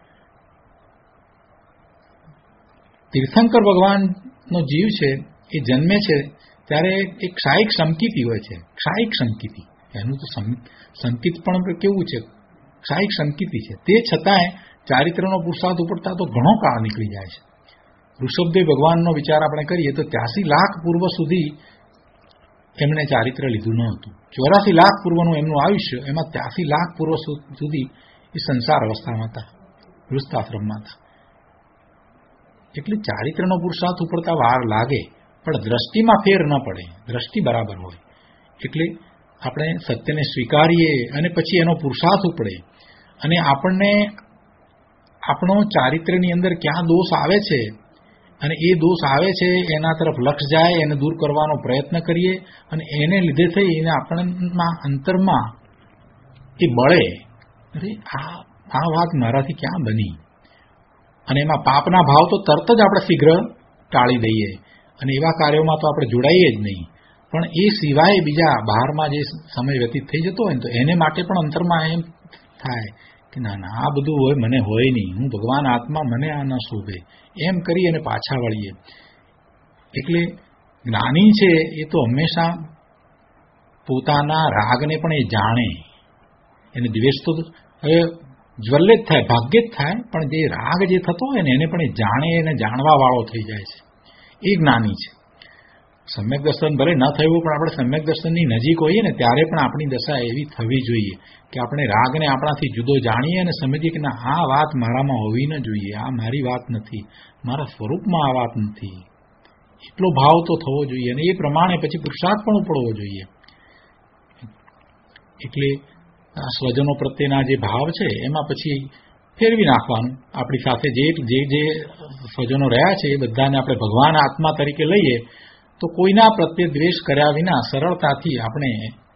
તીર્થંકર ભગવાનનો જીવ છે એ જન્મે છે ત્યારે એક ક્ષાયિક સંકિતિ હોય છે, ક્ષાયિક સંકિતિ. એનું તો સંકિત પણ કેવું છે, ક્ષાયિક સંકિતિ છે. તે છતાંય ચારિત્રનો પુરુષાર્થ ઉપડતા તો ઘણો કાળ નીકળી જાય છે. ઋષભદેવ ભગવાનનો વિચાર આપણે કરીએ તો 83 લાખ પૂર્વ સુધી એમણે ચારિત્ર લીધું ન હતું. 84 લાખ પૂર્વનું એમનું આયુષ્ય, એમાં 83 લાખ પૂર્વ સુધી એ સંસાર અવસ્થામાં હતા, ગૃહસ્થાશ્રમમાં હતા. એટલે ચારિત્રનો પુરુષાર્થ ઉપડતા વાર લાગે, પણ દ્રષ્ટિમાં ફેર ન પડે, દ્રષ્ટિ બરાબર હોય. એટલે આપણે સત્યને સ્વીકારીએ અને પછી એનો પુરુષાર્થ ઉપડે અને આપણને આપણો ચારિત્રની અંદર ક્યાં દોષ આવે છે અને એ દોષ આવે છે એના તરફ લક્ષ જાય, એને દૂર કરવાનો પ્રયત્ન કરીએ અને એને લીધે થઈને આપણના અંતરમાં એ બળે, અરે આ વાત મારાથી ક્યાં બની, અને એમાં પાપના ભાવ તો તરત જ આપણે શીઘ્ર ટાળી દઈએ અને એવા કાર્યોમાં તો આપણે જોડાઈએ જ નહીં. પણ એ સિવાય બીજા બહારમાં જે સમય વ્યતીત થઈ જતો હોય ને તો એને માટે પણ અંતરમાં એમ થાય કે ના ના આ બધું હોય મને હોય નહીં, હું ભગવાન આત્મા, મને આ ન શોભે, એમ કરી અને પાછા વળીએ. એટલે જ્ઞાની છે એ તો હંમેશા પોતાના રાગને પણ એ જાણે, એને દ્વેષ તો હવે જ્વલ્લે જ થાય, ભાગ્યે જ થાય, પણ જે રાગ જે થતો હોય ને એને પણ એ જાણે, એને જાણવા વાળો થઈ જાય છે, એ જ્ઞાની છે. સમ્યક દર્શન ભલે ન થયું પણ આપણે સમ્યક દર્શનની નજીક હોઈએ ને ત્યારે પણ આપણી દશા એવી થવી જોઈએ કે આપણે રાગને આપણાથી જુદો જાણીએ અને સમજીએ કે ના આ વાત મારામાં હોવી ન જોઈએ, આ મારી વાત નથી, મારા સ્વરૂપમાં આ વાત નથી, એટલો ભાવ તો થવો જોઈએ અને એ પ્રમાણે પછી પુરુષાર્થ પણ ઉપડવો જોઈએ. એટલે આ સ્વજનો પ્રત્યેના જે ભાવ છે એમાં પછી ફેરવી નાખવાનું. આપણી સાથે જે જે સ્વજનો રહ્યા છે એ બધાને આપણે ભગવાન આત્મા તરીકે લઈએ તો કોઈના પ્રત્યે દ્વેષ કર્યા વિના સરળતાથી આપણે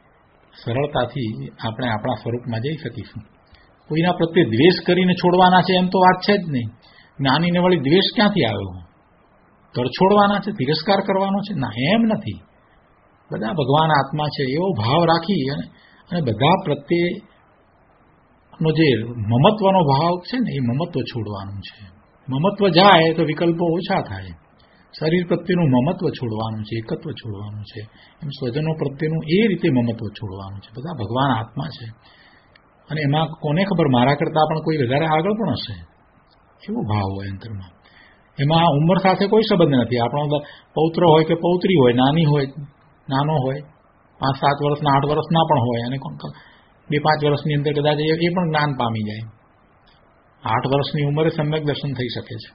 આપણા સ્વરૂપમાં જઈ શકીશું. કોઈના પ્રત્યે દ્વેષ કરીને છોડવાના છે એમ તો વાત છે જ નહીં. જ્ઞાનીને વળી દ્વેષ ક્યાંથી આવ્યો? તરછોડવાના છે, તિરસ્કાર કરવાનો છે? ના, એમ નથી. બધા ભગવાન આત્મા છે એવો ભાવ રાખી અને બધા પ્રત્યેનો જે મમત્વનો ભાવ છે ને એ મમત્વ છોડવાનું છે. મમત્વ જાય તો વિકલ્પો ઓછા થાય. શરીર પ્રત્યેનું મમત્વ છોડવાનું છે, એકત્વ છોડવાનું છે. એમ સ્વજનો પ્રત્યેનું એ રીતે મમત્વ છોડવાનું છે. બધા ભગવાન આત્મા છે અને એમાં કોને ખબર મારા કરતાં પણ કોઈ વધારે આગળ પણ હશે, એવો ભાવ હોય અંતરમાં. એમાં ઉંમર સાથે કોઈ સંબંધ નથી. આપણો પૌત્ર હોય કે પૌત્રી હોય, નાની હોય નાનો હોય, 5-7 વર્ષના 8 વર્ષના પણ હોય અને 2-5 વર્ષની અંદર કદાચ એ પણ જ્ઞાન પામી જાય. 8 વર્ષની ઉંમરે સમ્યક દર્શન થઈ શકે છે.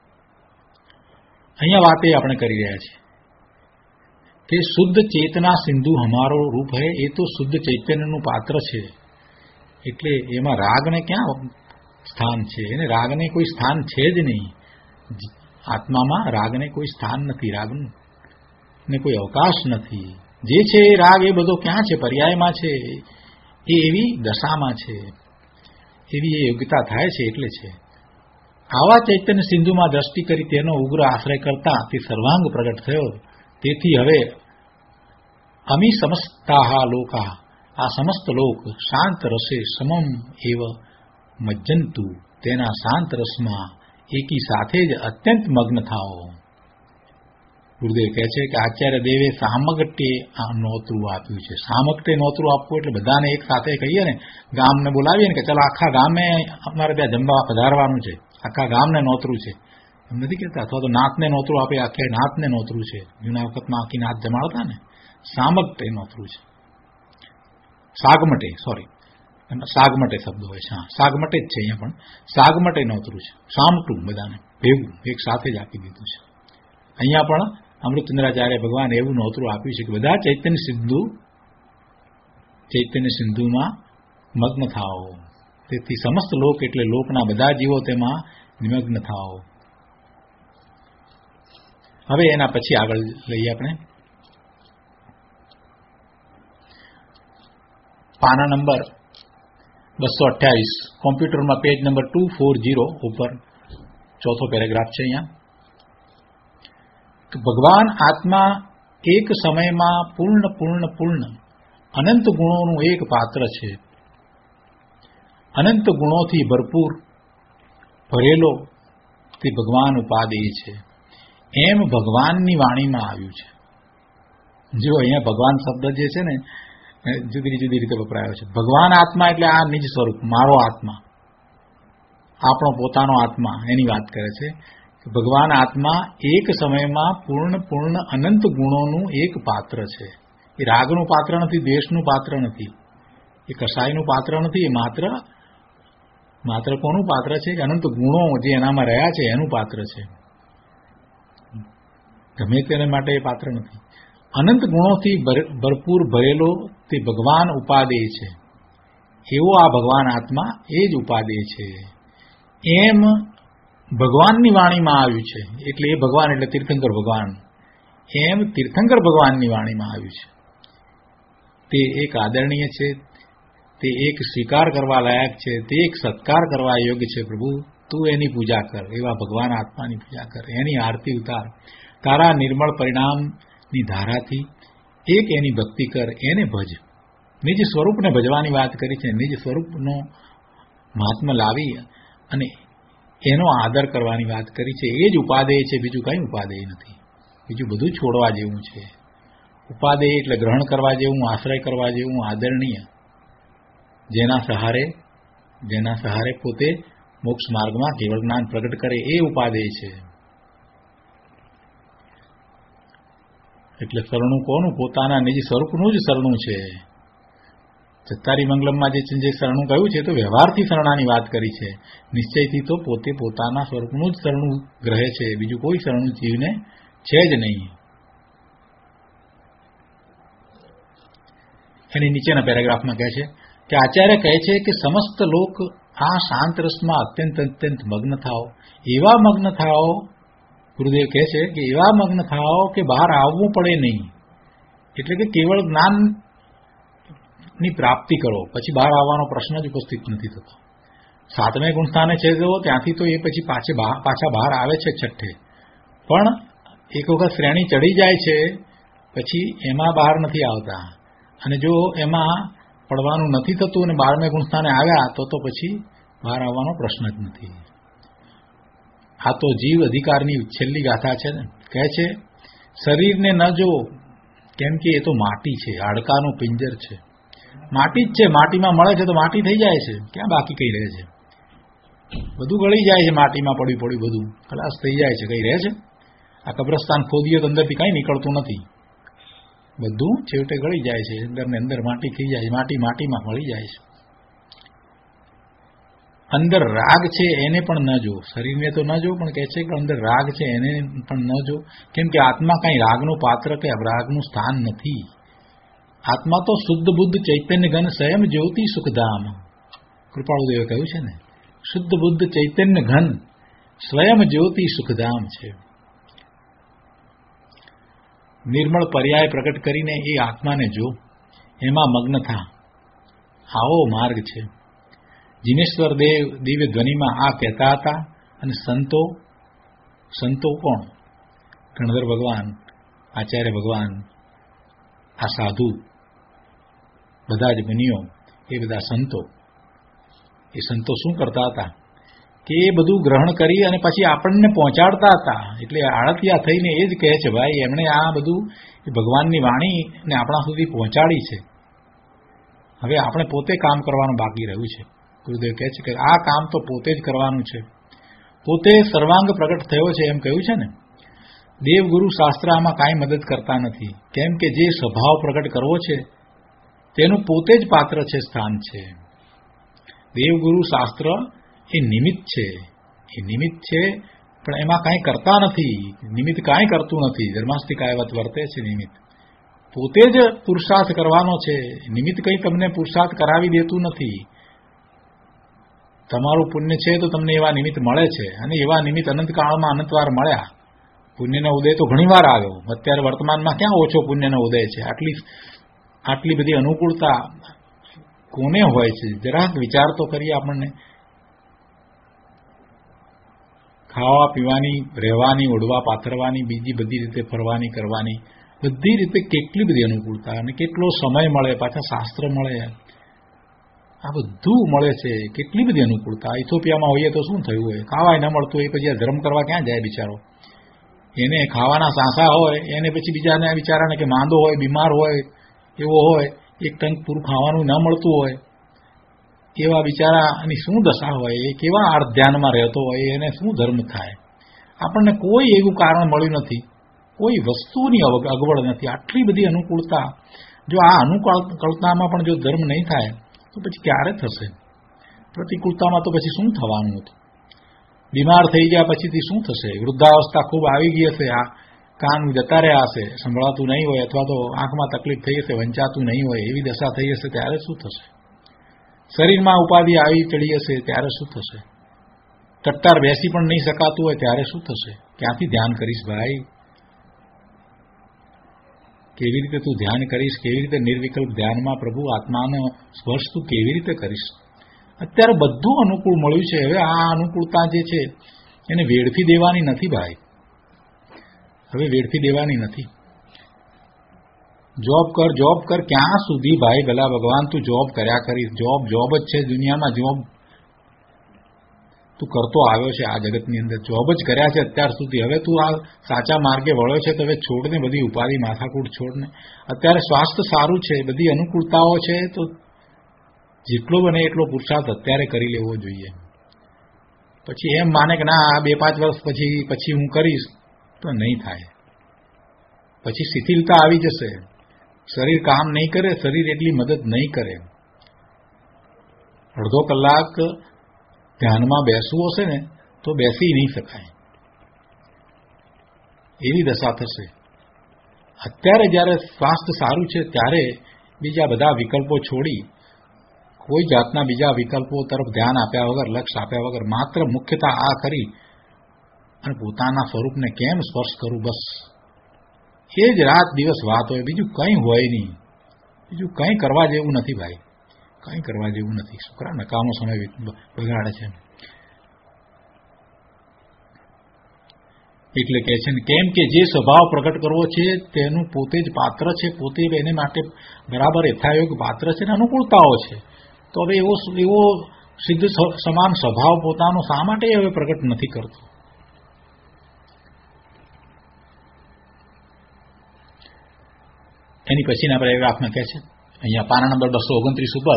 અહીંયા વાત એ આપણે કરી રહ્યા છીએ કે શુદ્ધ ચેતના સિંધુ હમારો રૂપ હૈ, એ તો શુદ્ધ ચૈતન્યનું પાત્ર છે. એટલે એમાં રાગને ક્યાં સ્થાન છે? એને રાગને કોઈ સ્થાન છે જ નહીં. આત્મામાં રાગને કોઈ સ્થાન નથી, રાગનું ને કોઈ અવકાશ નથી. જે છે એ રાગ એ બધો ક્યાં છે? પર્યાયમાં છે. એ એવી દશામાં છે, એવી એ યોગ્યતા થાય છે એટલે છે. આવા ચૈતન્ય સિંધુમાં દ્રષ્ટિ કરી તેનો ઉગ્ર આશ્રય કરતા તે સર્વાંગ પ્રગટ થયો. તેથી હવે અમી સમસ્તા લોકા, આ સમસ્ત લોક શાંત રસે સમમ એવ મજ્જંતુ, તેના શાંત રસમાં એકી સાથે જ અત્યંત મગ્ન થાઓ. ગુરુદેવ કહે છે કે આચાર્ય દેવે સામગટે આ નોતરું આપ્યું છે. સામગટે નોતરું આપવું એટલે બધાને એક સાથે કહીએ ને, ગામને બોલાવીએ ને કે ચાલો આખા ગામે અમારે ત્યાં જમવા પધારવાનું છે, આખા ગામને નોતરું છે, એમ નથી કહેતા. અથવા તો નાતને નોતરું આપે, આખે નાતને નોતરું છે. જૂના વખતમાં આખી નાત જમાડતા ને, સામગટે નોતરું છે. સાગમટે, સોરી, સાગમટે શબ્દ હોય છે. હા, સાગમટે જ છે અહીંયા પણ. સાગમટે નોતરું છે, સામટું બધાને ભેગું એક સાથે જ આપી દીધું છે. અહીંયા પણ અમૃતચંદ્રાચાર્ય ભગવાન એવું નોતરું આપ્યું છે કે બધા ચૈતન્ય સિંધુમાં મગ્ન થાઓ. તેથી સમસ્ત લોક એટલે લોકના બધા જીવો તેમાં નિમગ્ન થાઓ. હવે એના પછી આગળ લઈએ આપણે પાના નંબર 228, કોમ્પ્યુટરમાં પેજ નંબર 240 ઉપર ચોથો પેરેગ્રાફ છે. અહીંયા ભગવાન આત્મા એક સમયમાં પૂર્ણ અનંત ગુણોનું એક પાત્ર છે. અનંત ગુણોથી ભરપૂર ભરેલો તે ભગવાન ઉપાદેય છે. એમ ભગવાનની વાણીમાં આવ્યું છે. જો અહીંયા ભગવાન શબ્દ જે છે ને જુદી જુદી રીતે વપરાયો છે. ભગવાન આત્મા એટલે આ નિજ સ્વરૂપ, મારો આત્મા, આપણો પોતાનો આત્મા, એની વાત કરે છે. ભગવાન આત્મા એક સમયમાં પૂર્ણ અનંત ગુણોનું એક પાત્ર છે. એ રાગનું પાત્ર નથી, દ્વેષનું પાત્ર નથી, એ કસાયનું પાત્ર નથી. એ માત્ર કોનું પાત્ર છે? અનંત ગુણો જે એનામાં રહ્યા છે એનું પાત્ર છે. ગમે તેને માટે એ પાત્ર નથી. અનંત ગુણોથી ભરપૂર ભરેલો તે ભગવાન ઉપાદેય છે. એવો આ ભગવાન આત્મા એ જ ઉપાદેય છે. એમ ભગવાનની વાણીમાં આવ્યું છે. એટલે એ ભગવાન એટલે તીર્થંકર ભગવાન. એમ તીર્થંકર ભગવાનની વાણીમાં આવ્યું છે. તે એક આદરણીય છે, તે એક સ્વીકાર કરવા લાયક છે, તે એક સત્કાર કરવા યોગ્ય છે. પ્રભુ તું એની પૂજા કર, એવા ભગવાન આત્માની પૂજા કર, એની આરતી ઉતાર. તારા નિર્મળ પરિણામની ધારાથી એક એની ભક્તિ કર, એને ભજ. નિજ સ્વરૂપને ભજવાની વાત કરી છે. નિજ સ્વરૂપનો મહાત્મા લાવી અને એનો આદર કરવાની વાત કરી છે. એ જ ઉપાદેય છે, બીજું કંઈ ઉપાદેય નથી. બીજું બધું છોડવા જેવું છે. ઉપાદેય એટલે ગ્રહણ કરવા જેવું, આશ્રય કરવા જેવું, આદરણીય, જેના સહારે પોતે મોક્ષ માર્ગમાં કેવળ જ્ઞાન પ્રગટ કરે, એ ઉપાદેય છે. એટલે શરણું કોનું? પોતાના નિજ સ્વરૂપનું જ શરણું છે. ચત્તારી મંગલમમાં જે શરણું કહ્યું છે તો વ્યવહારથી શરણાની વાત કરી છે. નિશ્ચયથી તો પોતે પોતાના સ્વરૂપનું જ શરણું ગ્રહે છે. બીજું કોઈ શરણું જીવને છે જ નહીં. એની નીચેના પેરેગ્રાફમાં કહે છે કે આચાર્ય કહે છે કે સમસ્ત લોક આ શાંત રસમાં અત્યંત મગ્ન થાઓ, એવા મગ્ન થાઓ. ગુરુદેવ કહે છે કે એવા મગ્ન થાઓ કે બહાર આવવું પડે નહીં. એટલે કે કેવળ જ્ઞાનની પ્રાપ્તિ કરો, પછી બહાર આવવાનો પ્રશ્ન જ ઉપસ્થિત નથી થતો. સાતમે ગુણસ્થાને છે તો ત્યાંથી તો એ પછી પાછા બહાર આવે છે છઠ્ઠે, પણ એક વખત શ્રેણી ચડી જાય છે પછી એમાં બહાર નથી આવતા. અને જો એમાં પડવાનું નથી થતું અને 12મે ગુણસ્થાને આવ્યા તો પછી બહાર આવવાનો પ્રશ્ન જ નથી. આ તો જીવ અધિકારની છેલ્લી ગાથા છે ને. કહે છે શરીરને ન જો, કેમ કે એ તો માટી છે, હાડકાનું પિંજર છે. માટી જ છે, માટીમાં મળે છે તો માટી થઈ જાય છે. ક્યાં બાકી કઈ રહે છે? બધું ગળી જાય છે, માટીમાં પડ્યું બધું ખલાસ થઈ જાય છે. કઈ રહે છે? આ કબ્રસ્તાન ખોદીએ તો અંદરથી કઈ નીકળતું નથી, બધું છેવટે ગળી જાય છે. અંદર ને અંદર માટી થઈ જાય છે, માટીમાં મળી જાય છે. અંદર રાગ છે એને પણ ન જો, શરીરને તો ન જો, પણ કહે છે કે અંદર રાગ છે એને પણ ન જો. કેમ કે આત્મા કઈ રાગનું પાત્ર કે અરાગનું સ્થાન નથી. આત્મા તો શુદ્ધ બુદ્ધ ચૈતન્ય ઘન સ્વયં જ્યોતિ સુખધામ. કૃપાળુદેવે કહ્યું છે ને, શુદ્ધ બુદ્ધ ચૈતન્ય ઘન સ્વયં જ્યોતિ સુખધામ છે. નિર્મળ પર્યાય પ્રગટ કરીને એ આત્માને જો, એમાં મગ્ન થા, આવો માર્ગ છે. જીનેશ્વર દેવ દિવ્ય ધ્વનિમાં આ કહેતા હતા. અને સંતો કોણ? ગણધર ભગવાન, આચાર્ય ભગવાન, આ સાધુ, બધા જ મુનિઓ, એ બધા સંતો. એ સંતો શું કરતા હતા કે એ બધું ગ્રહણ કરી અને પછી આપણને પહોંચાડતા હતા. એટલે આળતિયા થઈને એ જ કહે છે ભાઈ એમણે આ બધું ભગવાનની વાણીને આપણા સુધી પહોંચાડી છે. હવે આપણે પોતે કામ કરવાનું બાકી રહ્યું છે. ગુરુદેવ કહે છે કે આ કામ તો પોતે જ કરવાનું છે. પોતે સર્વાંગ પ્રગટ થયો છે એમ કહ્યું છે ને. દેવગુરુ શાસ્ત્ર આમાં કાંઈ મદદ કરતા નથી. કેમ કે જે સ્વભાવ પ્રગટ કરવો છે તેનું પોતે જ પાત્ર છે, સ્થાન છે. દેવગુરુ શાસ્ત્ર એ નિમિત્ત છે. એ નિમિત્ત છે પણ એમાં કાંઈ કરતા નથી. નિમિત્ત કાંઈ કરતું નથી. ધર્માસ્તિકાયવત વર્તે છે નિમિત્ત. પોતે જ પુરુષાર્થ કરવાનો છે. નિમિત્ત કંઈ તમને પુરુષાર્થ કરાવી દેતું નથી. તમારું પુણ્ય છે તો તમને એવા નિમિત્ત મળે છે. અને એવા નિમિત્ત અનંતકાળમાં અનંતવાર મળ્યા. પુણ્યનો ઉદય તો ઘણીવાર આવ્યો. અત્યારે વર્તમાનમાં ક્યાં ઓછો પુણ્યનો ઉદય છે? આટલી બધી અનુકૂળતા કોને હોય છે? જરાક વિચાર તો કરીએ. આપણને ખાવા પીવાની, રહેવાની, ઓઢવા પાથરવાની, બીજી બધી રીતે ફરવાની કરવાની, બધી રીતે કેટલી બધી અનુકૂળતા અને કેટલો સમય મળે, પાછા શાસ્ત્ર મળે, આ બધું મળે છે. કેટલી બધી અનુકૂળતા. ઇથોપિયામાં હોઈએ તો શું થયું હોય, ખાવાય ન મળતું હોય, પછી આ ધર્મ કરવા ક્યાં જાય બિચારો? એને ખાવાના સાંસા હોય, એને પછી બીજાને બિચારાને કે માંદો હોય, બીમાર હોય, એવો હોય, એક ટંક પૂરું ખાવાનું ન મળતું હોય, એવા બિચારાની શું દશા હોય, એ કેવા આર્થ ધ્યાનમાં રહેતો હોય, એને શું ધર્મ થાય? આપણને કોઈ એવું કારણ મળ્યું નથી, કોઈ વસ્તુની અગવડ નથી. આટલી બધી અનુકૂળતા. જો આ અનુકૂળતામાં પણ જો ધર્મ નહીં થાય તો પછી ક્યારે થશે? પ્રતિકૂળતામાં તો પછી શું થવાનું હતું? બીમાર થઈ ગયા પછીથી શું થશે? વૃદ્ધાવસ્થા ખૂબ આવી ગઈ હશે, આ કાન જતા રહ્યા હશે, સંભળાતું નહીં હોય, અથવા તો આંખમાં તકલીફ થઈ હશે, વંચાતું નહીં હોય, એવી દશા થઈ હશે, ત્યારે શું થશે? શરીરમાં ઉપાધિ આવી ચડી હશે, ત્યારે શું થશે? ટટ્ટાર બેસી પણ નહીં શકાતું હોય, ત્યારે શું થશે? ક્યાંથી ધ્યાન કરીશ ભાઈ? કેવી રીતે તું ધ્યાન કરીશ? કેવી રીતે નિર્વિકલ્પ ધ્યાનમાં પ્રભુ આત્માનો સ્પર્શ તું કેવી રીતે કરીશ? અત્યારે બધું અનુકૂળ મળ્યું છે. હવે આ અનુકૂળતા જે છે એને વેડફી દેવાની નથી ભાઈ, હવે વેડફી દેવાની નથી. જોબ કર ક્યાં સુધી ભાઈ? ભલા ભગવાન, તું જોબ કર્યા કરીશ. જોબ જ છે દુનિયામાં. જોબ તું કરતો આવ્યો છે આ જગતની અંદર, જોબ જ કર્યા છે અત્યાર સુધી. હવે તું આ સાચા માર્ગે વળ્યો છે તો હવે છોડને બધી ઉપાધિ, માથાકૂટ છોડને. અત્યારે સ્વાસ્થ્ય સારું છે, બધી અનુકૂળતાઓ છે, તો જેટલો બને એટલો પુરુષાર્થ અત્યારે કરી લેવો જોઈએ. પછી એમ માને કે ના 2-5 વર્ષ પછી હું કરીશ, તો નહીં થાય. પછી શિથિલતા આવી જશે, શરીર કામ નહીં કરે, શરીર એટલી મદદ નહીં કરે. અડધો કલાક ધ્યાનમાં બેસવું હશે ને તો બેસી નહીં શકાય, એવી દશા થશે. અત્યારે જ્યારે સ્વાસ્થ્ય સારું છે ત્યારે બીજા બધા વિકલ્પો છોડી, કોઈ જાતના બીજા વિકલ્પો તરફ ધ્યાન આપ્યા વગર, લક્ષ્ય આપ્યા વગર, માત્ર મુખ્યતા આ કરી અને પોતાના સ્વરૂપને કેમ સ્પર્શ કરું, બસ એ જ રાત દિવસ વાત હોય. બીજું કંઈ હોય નહીં, બીજું કંઈ કરવા જેવું નથી ભાઈ, કંઈ કરવા જેવું નથી. છોકરા નકામો સમય બગાડે છે. એટલે કહે છે ને, કેમ કે જે સ્વભાવ પ્રગટ કરવો છે તેનું પોતે જ પાત્ર છે, પોતે એને માટે બરાબર યથાયોગ પાત્ર છે ને અનુકૂળતાઓ છે. તો હવે એવો સિદ્ધ સમાન સ્વભાવ પોતાનો શા માટે હવે પ્રગટ નથી કરતો? એની પછીના પેરેગ્રાફમાં કહે છે, અહીંયા પાના નંબર 229 ઉપર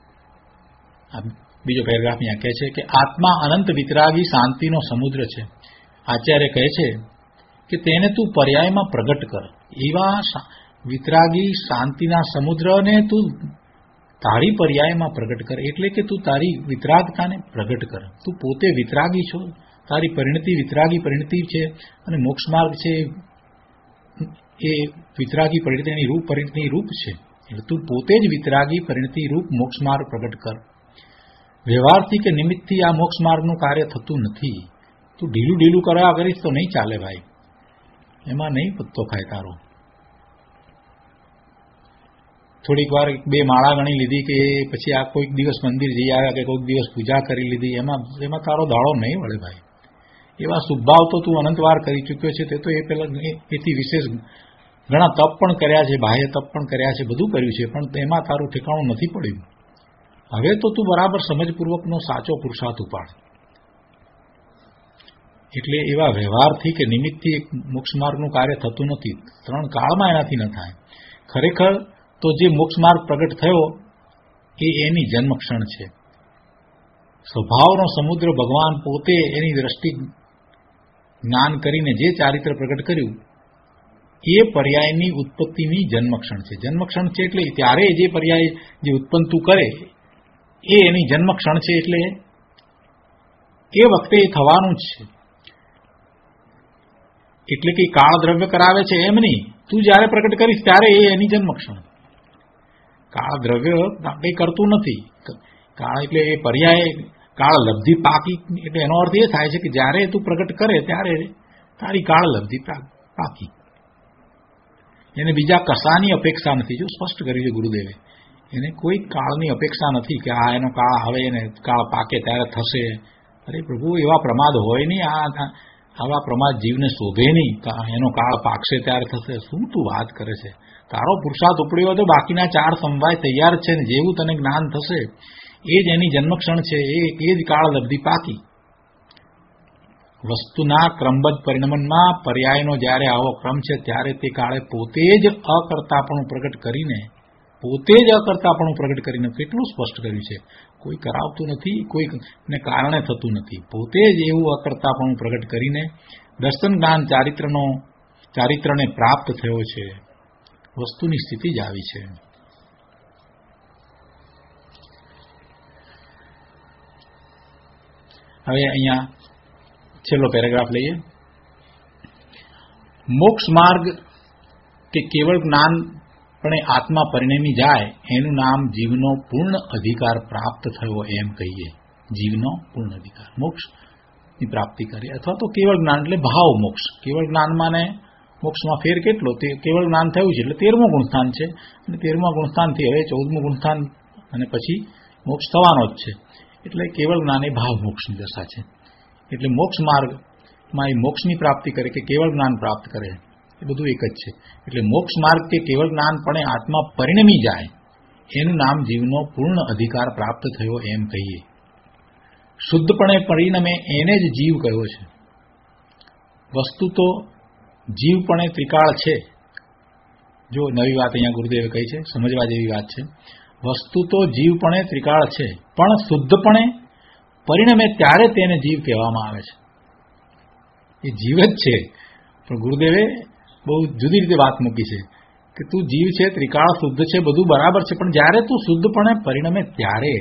બીજો પેરેગ્રાફ અહીંયા કહે છે કે આત્મા અનંત વિતરાગી શાંતિનો સમુદ્ર છે. આચાર્ય કહે છે કે તેને તું પર્યાયમાં પ્રગટ કર. એવા વિતરાગી શાંતિના સમુદ્રને તું તારી પર્યાયમાં પ્રગટ કર. એટલે કે તું તારી વિતરાગતાને પ્રગટ કર. તું પોતે વિતરાગી છો, તારી પરિણતિ વિતરાગી પરિણતિ છે, અને મોક્ષ માર્ગ છે એ વિતરાગી પરિણતિની રૂપ છે. એટલે તું પોતે જ વિતરાગી પરિણતિ રૂપ મોક્ષ માર્ગ પ્રગટ કર. વ્યવહારથી કે નિમિત્તથી આ મોક્ષ માર્ગનું કાર્ય થતું નથી. તું ઢીલું કરવા કરીશ તો નહીં ચાલે ભાઈ, એમાં નહીં પત્તો ખાય તારો. થોડીક વાર 2 માળા ગણી લીધી કે પછી આ કોઈક દિવસ મંદિર જઈ આવ્યા કે કોઈક દિવસ પૂજા કરી લીધી, એમાં તારો દાડો નહીં વળે ભાઈ. એવા શુભભાવ તો તું અનંતવાર કરી ચૂક્યો છે. તે તો એ પહેલા એથી વિશેષ ઘણા તપ પણ કર્યા છે, બાહ્ય તપ પણ કર્યા છે, બધું કર્યું છે, પણ એમાં તારું ઠેકાણું નથી પડ્યું. હવે તો તું બરાબર સમજપૂર્વકનો સાચો પુરુષાર્થ ઉપાડ. એટલે એવા વ્યવહારથી કે નિમિત્તથી મોક્ષ માર્ગનું કાર્ય થતું નથી. 3 કાળમાં એનાથી ન થાય. ખરેખર તો જે મોક્ષ માર્ગ પ્રગટ થયો એ એની જન્મક્ષણ છે. સ્વભાવનો સમુદ્ર ભગવાન પોતે એની દ્રષ્ટિ જ્ઞાન કરીને જે ચારિત્ર પ્રગટ કર્યું એ પર્યાયની ઉત્પત્તિની જન્મક્ષણ છે. જન્મક્ષણ છે એટલે ત્યારે જે પર્યાય જે ઉત્પન્ન તું કરે એ એની જન્મક્ષણ છે. એટલે એ વખતે એ થવાનું જ છે. એટલે કે કાળ દ્રવ્ય કરાવે છે એમ નહીં, તું જ્યારે પ્રગટ કરીશ ત્યારે એ એની જન્મક્ષણ. કાળ દ્રવ્ય કંઈ કરતું નથી. કાળ એટલે એ પર્યાય કાળ લબ્ધિ પાકી. એટલે એનો અર્થ એ થાય છે કે જ્યારે તું પ્રગટ કરે ત્યારે તારી કાળ લબ્ધિ પાકી. એને બીજા કશાની અપેક્ષા નથી. જો સ્પષ્ટ કર્યું છે ગુરુદેવે, એને કોઈ કાળની અપેક્ષા નથી કે આ એનો કાળ હવે એને કાળ પાકે ત્યારે થશે. અરે પ્રભુ, એવા પ્રમાદ હોય નહીં. આવા પ્રમાદ જીવને શોભે નહીં. એનો કાળ પાકશે ત્યારે થશે. શું તું વાત કરે છે? તારો પુરુષાર્થ ઉપડ્યો હોય તો બાકીના 4 સમવાય તૈયાર છે ને જેવું તને જ્ઞાન થશે એ જ એની જન્મક્ષણ છે, એ જ કાળ લબ્ધિ પાકી. વસ્તુના ક્રમબદ્ધ પરિણમનમાં પર્યાયનો જ્યારે આવો ક્રમ છે ત્યારે તે કાળે પોતે જ અકર્તાપણું પ્રગટ કરીને કેટલું સ્પષ્ટ કર્યું છે. કોઈ કરાવતું નથી, કોઈને કારણે થતું નથી. પોતે જ એવું અકર્તાપણું પ્રગટ કરીને દર્શન જ્ઞાન ચારિત્રને પ્રાપ્ત થયો છે. વસ્તુની સ્થિતિ જ આવી છે. હવે અહીંયા છેલ્લો પેરેગ્રાફ લઈએ. મોક્ષ માર્ગ કે કેવળ જ્ઞાન પણ આત્મા પરિણમી જાય એનું નામ જીવનો પૂર્ણ અધિકાર પ્રાપ્ત થયો એમ કહીએ. જીવનો પૂર્ણ અધિકાર, મોક્ષની પ્રાપ્તિ કરે અથવા તો કેવળ જ્ઞાન એટલે ભાવ મોક્ષ. કેવળ જ્ઞાનમાં ને મોક્ષમાં ફેર કેટલો? તે કેવળ જ્ઞાન થયું છે એટલે 13મું ગુણસ્થાન છે અને 13મા ગુણસ્થાનથી હવે 14મું ગુણસ્થાન અને પછી મોક્ષ થવાનો જ છે. એટલે કેવળ જ્ઞાન એ ભાવ મોક્ષની દશા છે. એટલે મોક્ષ માર્ગમાં એ મોક્ષની પ્રાપ્તિ કરે કે કેવળ જ્ઞાન પ્રાપ્ત કરે એ બધું એક જ છે. એટલે મોક્ષ માર્ગ કે કેવળ જ્ઞાન પણ આત્મા પરિણમી જાય એનું નામ જીવનો પૂર્ણ અધિકાર પ્રાપ્ત થયો એમ કહીએ. શુદ્ધપણે પરિણમે એને જ જીવ કહ્યો છે. વસ્તુ તો જીવપણે ત્રિકાળ છે. જો નવી વાત અહીંયા ગુરુદેવે કહી છે, સમજવા જેવી વાત છે. વસ્તુ તો જીવપણે ત્રિકાળ છે, પણ શુદ્ધપણે પરિણમે ત્યારે તેને જીવ કહેવામાં આવે છે. એ જીવ જ છે, પણ ગુરુદેવે બહુ જુદી રીતે વાત મૂકી છે કે તું જીવ છે, ત્રિકાળ શુદ્ધ છે, બધું બરાબર છે, પણ જ્યારે તું શુદ્ધપણે પરિણમે ત્યારે.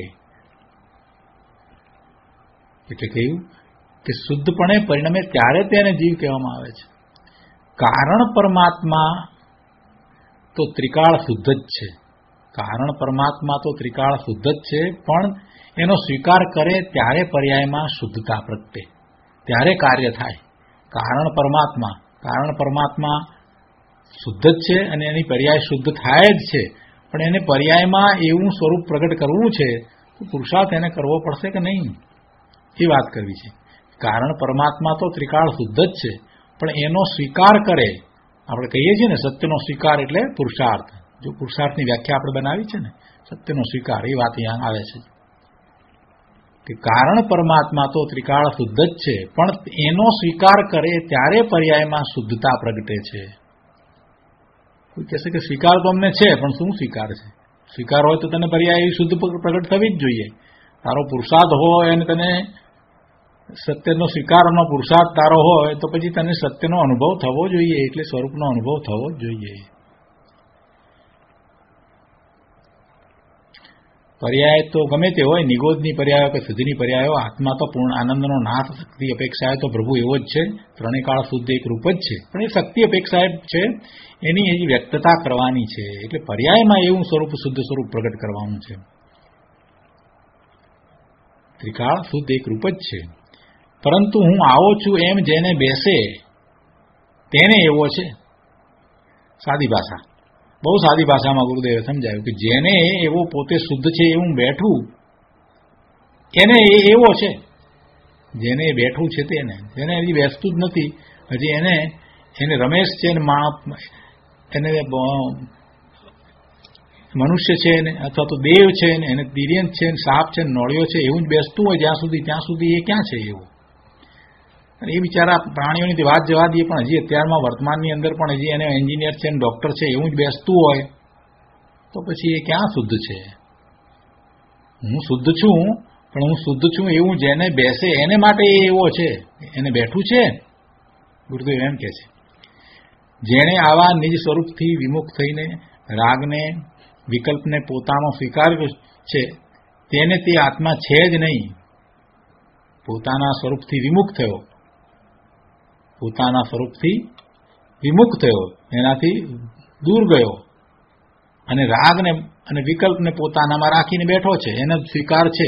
એટલે કહ્યું કે શુદ્ધપણે પરિણમે ત્યારે તેને જીવ કહેવામાં આવે છે. કારણ પરમાત્મા તો ત્રિકાળ શુદ્ધ જ છે. કારણ પરમાત્મા તો ત્રિકાળ શુદ્ધ જ છે, પણ એનો સ્વીકાર કરે ત્યારે પર્યાયમાં શુદ્ધતા પ્રગટે, ત્યારે કાર્ય થાય. કારણ પરમાત્મા શુદ્ધ જ છે અને એની પર્યાય શુદ્ધ થાય જ છે, પણ એને પર્યાયમાં એવું સ્વરૂપ પ્રગટ કરવું છે તો પુરુષાર્થ એને કરવો પડશે કે નહીં એ વાત કરવી છે. કારણ પરમાત્મા તો ત્રિકાળ શુદ્ધ જ છે, પણ એનો સ્વીકાર કરે. આપણે કહીએ છીએ ને સત્યનો સ્વીકાર એટલે પુરુષાર્થ. જો પુરુષાર્થની વ્યાખ્યા આપણે બનાવી છે ને સત્યનો સ્વીકાર, એ વાત અહીંયા આવે છે કે કારણ પરમાત્મા તો ત્રિકાળ શુદ્ધ જ છે, પણ એનો સ્વીકાર કરે ત્યારે પર્યાયમાં શુદ્ધતા પ્રગટે છે. કોઈ કહેશે કે સ્વીકાર તો અમને છે, પણ શું સ્વીકાર છે? સ્વીકાર હોય તો તને પર્યાય શુદ્ધ પ્રગટ થવી જ જોઈએ. તારો પુરુષાર્થ હોય અને તને સત્યનો સ્વીકારનો પુરુષાર્થ તારો હોય તો પછી તને સત્યનો અનુભવ થવો જોઈએ, એટલે સ્વરૂપનો અનુભવ થવો જ જોઈએ. પર્યાય તો ગમે તે હોય, નિગોદની પર્યાયો કે સિદ્ધિની પર્યાયો, આત્મા તો પૂર્ણ આનંદનો નાથ શક્તિ અપેક્ષાએ તો પ્રભુ એવો જ છે. ત્રણેય કાળ શુદ્ધ એક રૂપ જ છે, પણ એ શક્તિ અપેક્ષાએ છે, એની હજી વ્યક્તતા કરવાની છે. એટલે પર્યાયમાં એવું સ્વરૂપ શુદ્ધ સ્વરૂપ પ્રગટ કરવાનું છે. ત્રિકાળ શુદ્ધ એક રૂપ જ છે, પરંતુ હું આવો છું એમ જેને બેસે તેને એવો છે. સાદી ભાષા, બહુ સાદી ભાષામાં ગુરુદેવે સમજાવ્યું કે જેને એવો પોતે શુદ્ધ છે એવું બેઠું એને એવો છે. જેને બેઠું છે તેને, જેને હજી બેસતું જ નથી, હજી એને રમેશ છે ને એને મનુષ્ય છે ને અથવા તો દેવ છે ને એને દિર્યંત છે ને સાપ છે ને નોળિયો છે એવું જ બેસતું હોય ત્યાં સુધી એ ક્યાં છે એવું? અને એ બિચારા પ્રાણીઓની વાત જવા દઈએ, પણ હજી અત્યારમાં વર્તમાનની અંદર પણ હજી એને એન્જિનિયર છે ને ડોક્ટર છે એવું જ બેસતું હોય તો પછી એ ક્યાં શુદ્ધ છે? હું શુદ્ધ છું, પણ હું શુદ્ધ છું એવું જેને બેસે એને માટે એવો છે, એને બેઠું છે. ગુરુદેવ એમ કહે છે જેણે આવા નિજ સ્વરૂપથી વિમુખ થઈને રાગને વિકલ્પને પોતાનો સ્વીકાર્યો છે તેને તે આત્મા છે જ નહીં. પોતાના સ્વરૂપથી વિમુખ થયો, એનાથી દૂર ગયો અને રાગને અને વિકલ્પને પોતાનામાં રાખીને બેઠો છે, એનો સ્વીકાર છે.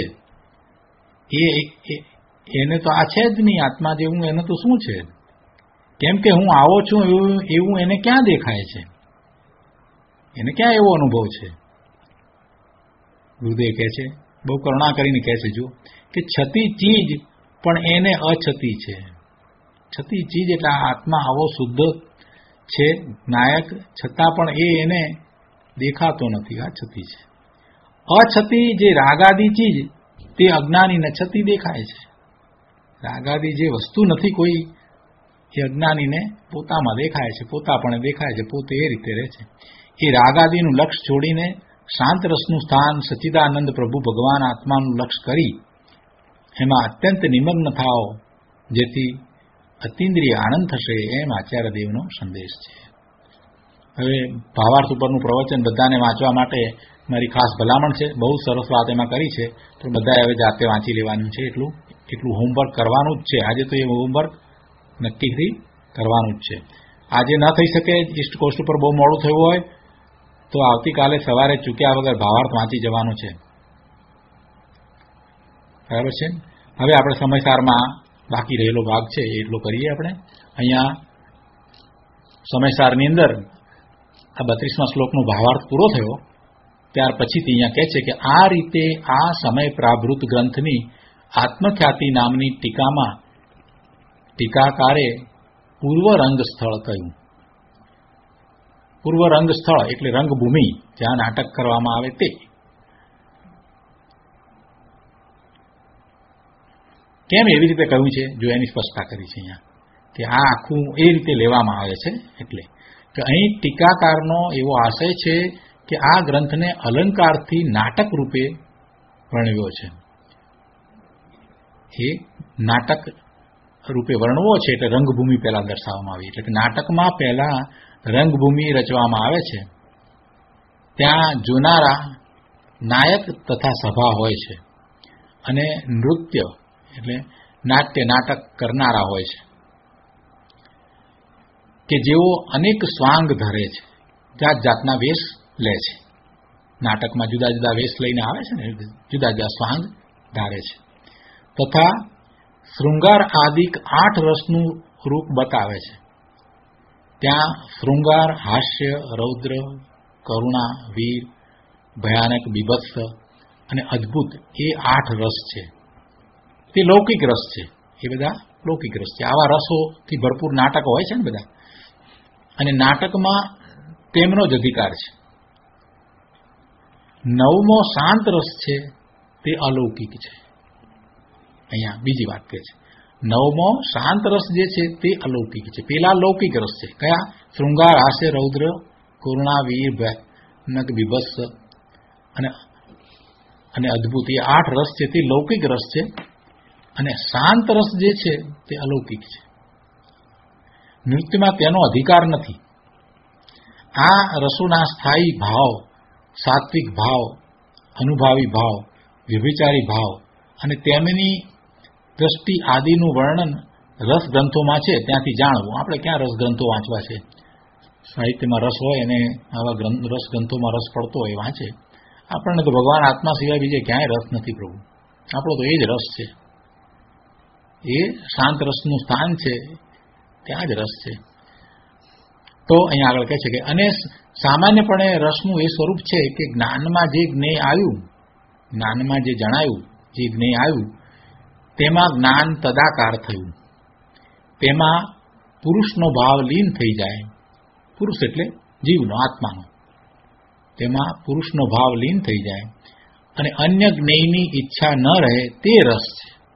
એને તો આ છે જ નહીં આત્મા જેવું, એને તો શું છે? કેમ કે હું આવો છું એવું એને ક્યાં દેખાય છે? એને ક્યાં એવો અનુભવ છે? ગુરુદેવ કહે છે, બહુ કરુણા કરીને કહે છે જો કે છતી ચીજ પણ એને અછતી છે. છતી ચીજ એટલે આ આત્મા આવો શુદ્ધ છે, નાયક, છતાં પણ એને દેખાતો નથી. આ છતી છે. અછતી જે રાગાદી ચીજ તે અજ્ઞાનીને છતી દેખાય છે. રાગાદી જે વસ્તુ નથી કોઈ, એ અજ્ઞાનીને પોતામાં દેખાય છે, પોતાપણે દેખાય છે, પોતે એ રીતે રહે છે. એ રાગાદીનું લક્ષ છોડીને શાંત રસનું સ્થાન સચ્ચિદાનંદ પ્રભુ ભગવાન આત્માનું લક્ષ કરી એમાં અત્યંત નિમગ્ન થાઓ, જેથી અતિન્દ્રિય આનંદ થશે, એમ આચાર્યદેવનો સંદેશ છે. હવે ભાવાર્થ ઉપરનું પ્રવચન બધાને વાંચવા માટે મારી ખાસ ભલામણ છે. બહુ સરસ વાત એમાં કરી છે, પણ બધાએ હવે જાતે વાંચી લેવાનું છે. એટલું હોમવર્ક કરવાનું જ છે. આજે તો એ હોમવર્ક નક્કીથી કરવાનું જ છે. આજે ન થઈ શકે, ઈસ્ટ કોસ્ટ ઉપર બહુ મોડું થયું હોય તો આવતીકાલે સવારે ચૂક્યા વગર ભાવાર્થ વાંચી જવાનું છે. બરાબર છે. હવે આપણે સમયસારમાં બાકી રહેલો ભાગ છે એટલો કરીએ. આપણે અહીંયા સમયસારની અંદર આ 32મા શ્લોકનો ભાવાર્થ પૂરો થયો. ત્યાર પછીથી અહીંયા કહે છે કે આ રીતે આ સમય પ્રાભૃત ગ્રંથની આત્મખ્યાતિ નામની ટીકામાં ટીકાકારે પૂર્વ રંગ સ્થળ કહ્યું. પૂર્વ રંગ સ્થળ એટલે રંગભૂમિ, જ્યાં નાટક કરવામાં આવે તે. કેમ એવી રીતે કહ્યું છે, જો એની સ્પષ્ટતા કરી છે અહીંયા કે આ આખું એ રીતે લેવામાં આવે છે. એટલે કે અહીં ટીકાકારનો એવો આશય છે કે આ ગ્રંથને અલંકારથી નાટક રૂપે વર્ણવ્યો છે. એ નાટક રૂપે વર્ણવો છે એટલે રંગભૂમિ પહેલા દર્શાવવામાં આવી. એટલે કે નાટકમાં પહેલા રંગભૂમિ રચવામાં આવે છે. ત્યાં જોનારા નાયક તથા સભા હોય છે, અને નૃત્ય એટલે નાટ્ય નાટક કરનારા હોય છે, કે જેઓ અનેક સ્વાંગ ધરે છે, જાત જાતના વેશ લે છે. નાટકમાં જુદા જુદા વેશ લઈને આવે છે ને, જુદા જુદા સ્વાંગ ધારે છે. તથા શૃંગાર આદિક 8 રસનું રૂપ બતાવે છે. ત્યાં શૃંગાર, હાસ્ય, રૌદ્ર, કરુણા, વીર, ભયાનક, બીભત્સ અને અદ્ભુત એ 8 રસ છે. તે લૌકિક રસ છે. એ બધા લૌકિક રસ છે. આવા રસોથી ભરપૂર નાટકો હોય છે ને બધા, અને નાટકમાં તેમનો જ અધિકાર છે. 9મો શાંત રસ છે તે અલૌકિક છે. અહીંયા બીજી વાત કહે છે, 9મો શાંત રસ જે છે તે અલૌકિક છે. પેલા લૌકિક રસ છે. કયા? શૃંગાર, હાસ્ય, રૌદ્ર, કરુણા, વીર, ભયાનક, બીભત્સ અને અદ્ભુત એ 8 રસ છે તે લૌકિક રસ છે, અને શાંત રસ જે છે તે અલૌકિક છે. નૃત્યમાં તેનો અધિકાર નથી. આ રસોના સ્થાયી ભાવ, સાત્વિક ભાવ, અનુભાવી ભાવ, વ્યભિચારી ભાવ અને તેમની દ્રષ્ટિ આદિનું વર્ણન રસગ્રંથોમાં છે, ત્યાંથી જાણવું. આપણે ક્યાં રસગ્રંથો વાંચવા છે? સાહિત્યમાં રસ હોય અને આવા રસગ્રંથોમાં રસ પડતો હોય વાંચે. આપણને તો ભગવાન આત્મા સિવાય બીજે ક્યાંય રસ નથી પ્રભુ. આપણો તો એ જ રસ છે. એ શાંત રસનું સ્થાન છે, ત્યાં જ રસ છે. તો અહીંયા આગળ કહે છે કે અને સામાન્યપણે રસનું એ સ્વરૂપ છે કે જ્ઞાનમાં જે જ્ઞેય આવ્યું, જ્ઞાનમાં જે જણાયું, જે જ્ઞેય આવ્યું તેમાં જ્ઞાન તદાકાર થયું. તેમાં પુરુષનો ભાવ લીન થઈ જાય. પુરુષ એટલે જીવનો, આત્માનો. તેમાં પુરુષનો ભાવ લીન થઈ જાય અને અન્ય જ્ઞેયની ઈચ્છા ન રહે તે રસ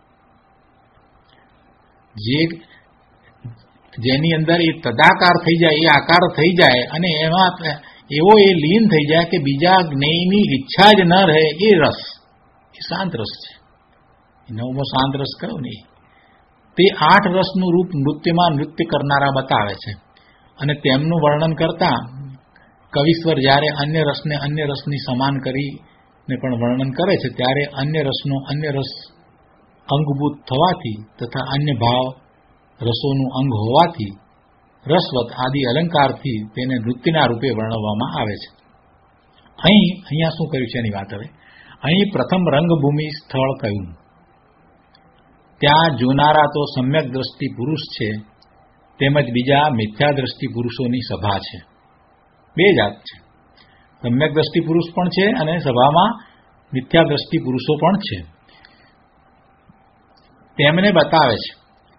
છે. જેની અંદર એ તદાકાર થઈ જાય, એ આકાર થઈ જાય અને એમાં એવો એ લીન થઈ જાય કે બીજા જ્ઞેયની ઈચ્છા જ ન રહે, એ રસ, એ શાંત રસ છે. 9મો શાંત રસ કયો ને, તે 8 રસનું રૂપ નૃત્યમાં નૃત્ય કરનારા બતાવે છે. અને તેમનું વર્ણન કરતા કવિશ્વર જ્યારે અન્ય રસને અન્ય રસની સમાન કરીને પણ વર્ણન કરે છે, ત્યારે અન્ય રસનો અન્ય રસ અંગભૂત થવાથી તથા અન્ય ભાવ રસોનું અંગ હોવાથી રસવત આદિ અલંકારથી તેને નૃત્યના રૂપે વર્ણવવામાં આવે છે. અહીંયા શું કર્યું છે એની વાત. હવે અહીં પ્રથમ રંગભૂમિ સ્થળ કહ્યું. ત્યાં જોનારા તો સમ્યક દ્રષ્ટિ પુરુષ છે, તેમજ બીજા મિથ્યા દ્રષ્ટિ પુરુષોની સભા છે. 2 જાત છે. સમ્યક દ્રષ્ટિ પુરુષ પણ છે અને સભામાં મિથ્યા દ્રષ્ટિ પુરુષો પણ છે. તેમને બતાવે છે.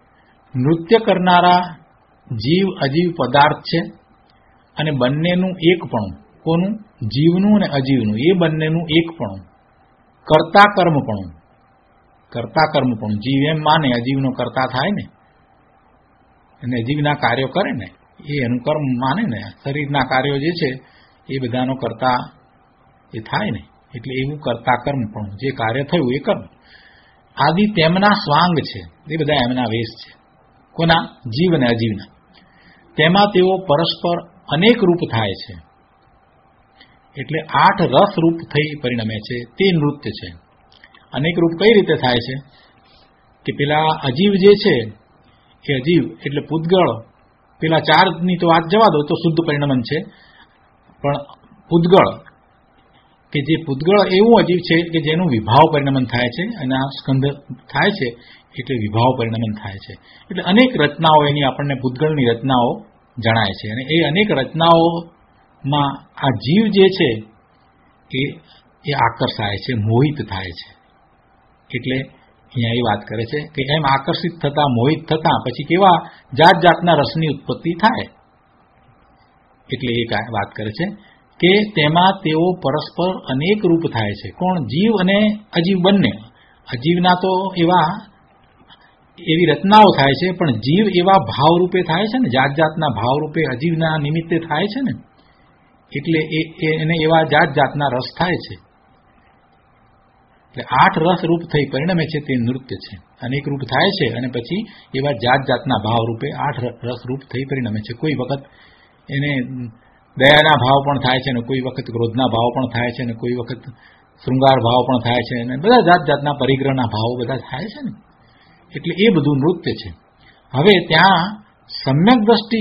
નૃત્ય કરનારા જીવ અજીવ પદાર્થ છે અને બંનેનું એકપણું, કોનું? જીવનું અને અજીવનું, એ બંનેનું એકપણું, કર્તા કર્મપણું. જીવ એમ માને અજીવનો કર્તા થાય ને, અને અજીવના કાર્યો કરે ને, એ એનું કર્મ માને ને. શરીરના કાર્યો જે છે એ બધાનો કર્તા એ થાય ને, એટલે એવું કર્તા કર્મપણું, જે કાર્ય થયું એ કર્મ. આદિ તેમના સ્વાંગ છે, એ બધા એમના વેશ છે. કોના? જીવ અને અજીવના. તેમાં તેઓ પરસ્પર અનેક રૂપ થાય છે, એટલે 8 રસ રૂપ થઈ પરિણમે છે, તે નૃત્ય છે. અનેક રૂપ કઈ રીતે થાય છે કે પેલા અજીવ જે છે એ અજીવ એટલે પૂતગળ, પેલા 4ની તો વાત જવા દો, તો શુદ્ધ પરિણમન છે. પણ પૂતગળ કે જે પૂતગળ એવું અજીવ છે કે જેનું વિભાવ પરિણમન થાય છે, અને આ સ્કંધ થાય છે એટલે વિભાવ પરિણમન થાય છે. એટલે અનેક રચનાઓ એની આપણને પૂતગળની રચનાઓ જણાય છે, અને એ અનેક રચનાઓમાં આ જીવ જે છે એ આકર્ષાય છે, મોહિત થાય છે. એટલે અહીંયા એ વાત કરે છે કે એમ આકર્ષિત થતા, મોહિત થતા પછી કેવા જાત જાતના રસની ઉત્પત્તિ થાય. એટલે એ વાત કરે છે કે તેમાં તેઓ પરસ્પર અનેક રૂપ થાય છે. કોણ? જીવ અને અજીવ બંને. અજીવના તો એવી રચનાઓ થાય છે, પણ જીવ એવા ભાવ રૂપે થાય છે ને, જાત જાતના ભાવ રૂપે અજીવના નિમિત્તે થાય છે ને, એટલે એને એવા જાત જાતના રસ થાય છે. એટલે 8 રસ રૂપ થઈ પરિણમે છે, તે નૃત્ય છે. અનેક રૂપ થાય છે અને પછી એવા જાત જાતના ભાવ રૂપે 8 રસ રૂપ થઈ પરિણમે છે. કોઈ વખત એને દયાના ભાવ પણ થાય છે, અને કોઈ વખત ક્રોધના ભાવ પણ થાય છે, અને કોઈ વખત શૃંગાર ભાવ પણ થાય છે, અને બધા જાત જાતના પરિગ્રહના ભાવો બધા થાય છે ને. એટલે એ બધું નૃત્ય છે. હવે ત્યાં સમ્યક દ્રષ્ટિ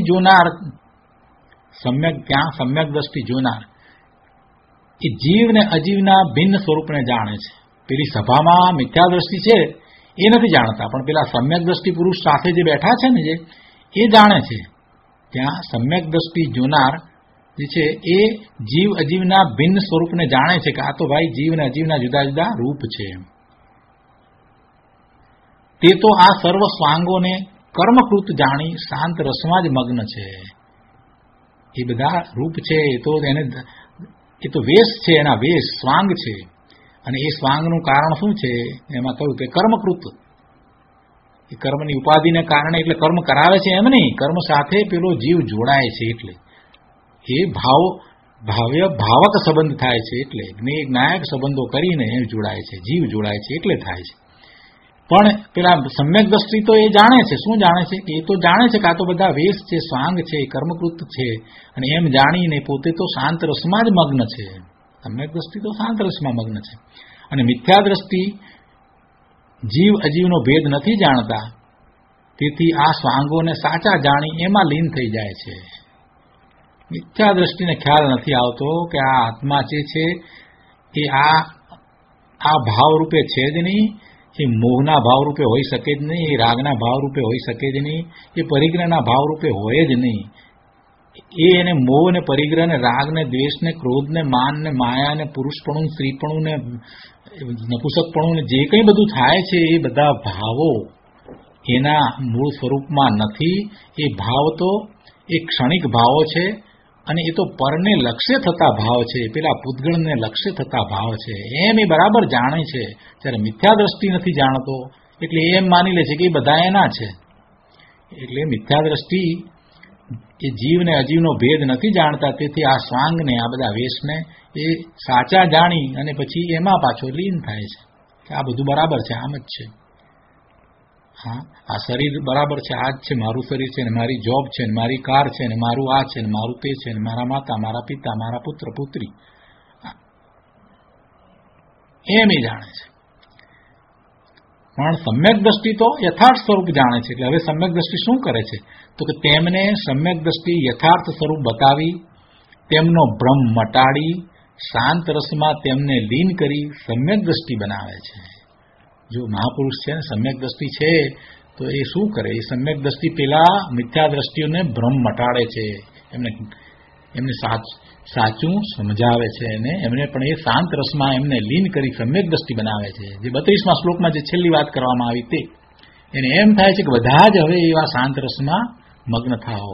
જોનાર એ જીવ ને અજીવના ભિન્ન સ્વરૂપને જાણે છે. પેલી સભામાં મિથ્યા દ્રષ્ટિ છે એ નથી જાણતા, પણ પેલા સમ્યક દ્રષ્ટિ પુરુષ સાથે જે બેઠા છે ને, જે એ જાણે છે. ત્યાં સમ્યક દ્રષ્ટિ જોનાર જે છે એ જીવ અજીવના ભિન્ન સ્વરૂપને જાણે છે કે આ તો ભાઈ જીવ અને અજીવના જુદા જુદા રૂપ છે. તે તો આ સર્વ સ્વાંગોને કર્મકૃત જાણી શાંત રસમાં જ મગ્ન છે. એ બધા રૂપ છે એ તો વેશ છે, એના વેશ સ્વાંગ છે. અને એ સ્વાંગનું કારણ શું છે? એમાં કહ્યું કે કર્મકૃત. એ કર્મની ઉપાધિને કારણે, એટલે કર્મ કરાવે છે એમ નહીં, કર્મ સાથે પેલો જીવ જોડાય છે, એટલે એ ભાવક સંબંધ થાય છે. એટલે જ્ઞાયક સંબંધો કરીને એ જોડાય છે, જીવ જોડાય છે, એટલે થાય છે. પણ પેલા સમ્યક દ્રષ્ટિ તો એ જાણે છે. શું જાણે છે? એ તો જાણે છે કે આ તો બધા વેશ છે, સ્વાંગ છે, કર્મકૃત છે, અને એમ જાણીને પોતે તો શાંત રસમાં જ મગ્ન છે. સમ્યક દ્રષ્ટિ તો શાંત રસમાં મગ્ન છે. અને મિથ્યા દ્રષ્ટિ જીવ અજીવનો ભેદ નથી જાણતા, તેથી આ સ્વાંગોને સાચા જાણી એમાં લીન થઈ જાય છે. મિથ્યા દ્રષ્ટિને ખ્યાલ નથી આવતો કે આ આત્મા જે છે એ આ ભાવ રૂપે છે જ નહીં, એ મોહના ભાવ રૂપે હોઈ શકે જ નહીં, એ રાગના ભાવ રૂપે હોઈ શકે જ નહીં, એ પરિગ્રહના ભાવ રૂપે હોય જ નહીં. એને મોહ ને પરિગ્રહ ને રાગ ને દ્વેષ ને ક્રોધ ને માન ને માયા ને પુરુષપણું, સ્ત્રીપણું ને નપુસકપણું ને જે કંઈ બધું થાય છે, એ બધા ભાવો એના મૂળ સ્વરૂપમાં નથી. એ ભાવ તો એ ક્ષણિક ભાવો છે, અને એ તો પરને લક્ષ્ય થતા ભાવ છે, પેલા પૂતગળને લક્ષ્ય થતા ભાવ છે. એમ એ બરાબર જાણે છે. જ્યારે મિથ્યા દ્રષ્ટિ નથી જાણતો, એટલે એમ માની લે છે કે એ બધા એના છે. એટલે મિથ્યા દ્રષ્ટિ એ જીવ ને અજીવનો ભેદ નથી જાણતા, તેથી આ સ્વાંગને, આ બધા વેશને એ સાચા જાણી અને પછી એમાં પાછો લીન થાય છે કે આ બધું બરાબર છે, આમ જ છે. હા, આ શરીર બરાબર છે, આ જ છે મારું શરીર છે, ને મારી જોબ છે, ને મારી કાર છે, ને મારું આ છે, ને મારું તે છે, ને મારા માતા, મારા પિતા, મારા પુત્ર પુત્રી, એમ એ જાણે છે. પણ સમ્યક દ્રષ્ટિ તો યથાર્થ સ્વરૂપ જાણે છે. એટલે હવે સમ્યક દ્રષ્ટિ શું કરે છે? તો કે તેમને સમ્યક દ્રષ્ટિ યથાર્થ સ્વરૂપ બતાવી, તેમનો ભ્રમ મટાડી, શાંત રસમાં તેમને લીન કરી સમ્યક દ્રષ્ટિ બનાવે છે. જો મહાપુરુષ છે ને સમ્યક દ્રષ્ટિ છે, તો એ શું કરે? એ સમ્યક દ્રષ્ટિ પેલા મિથ્યા દ્રષ્ટિઓને ભ્રમ મટાડે છે, એમને સાચું સમજાવે છે, અને એમને પણ એ શાંત રસમાં એમને લીન કરી સમ્યક દ્રષ્ટિ બનાવે છે. જે 32મા શ્લોકમાં જે છેલ્લી વાત કરવામાં આવી તે એને એમ થાય છે કે બધા જ હવે એવા શાંત રસમાં મગ્ન થાઓ.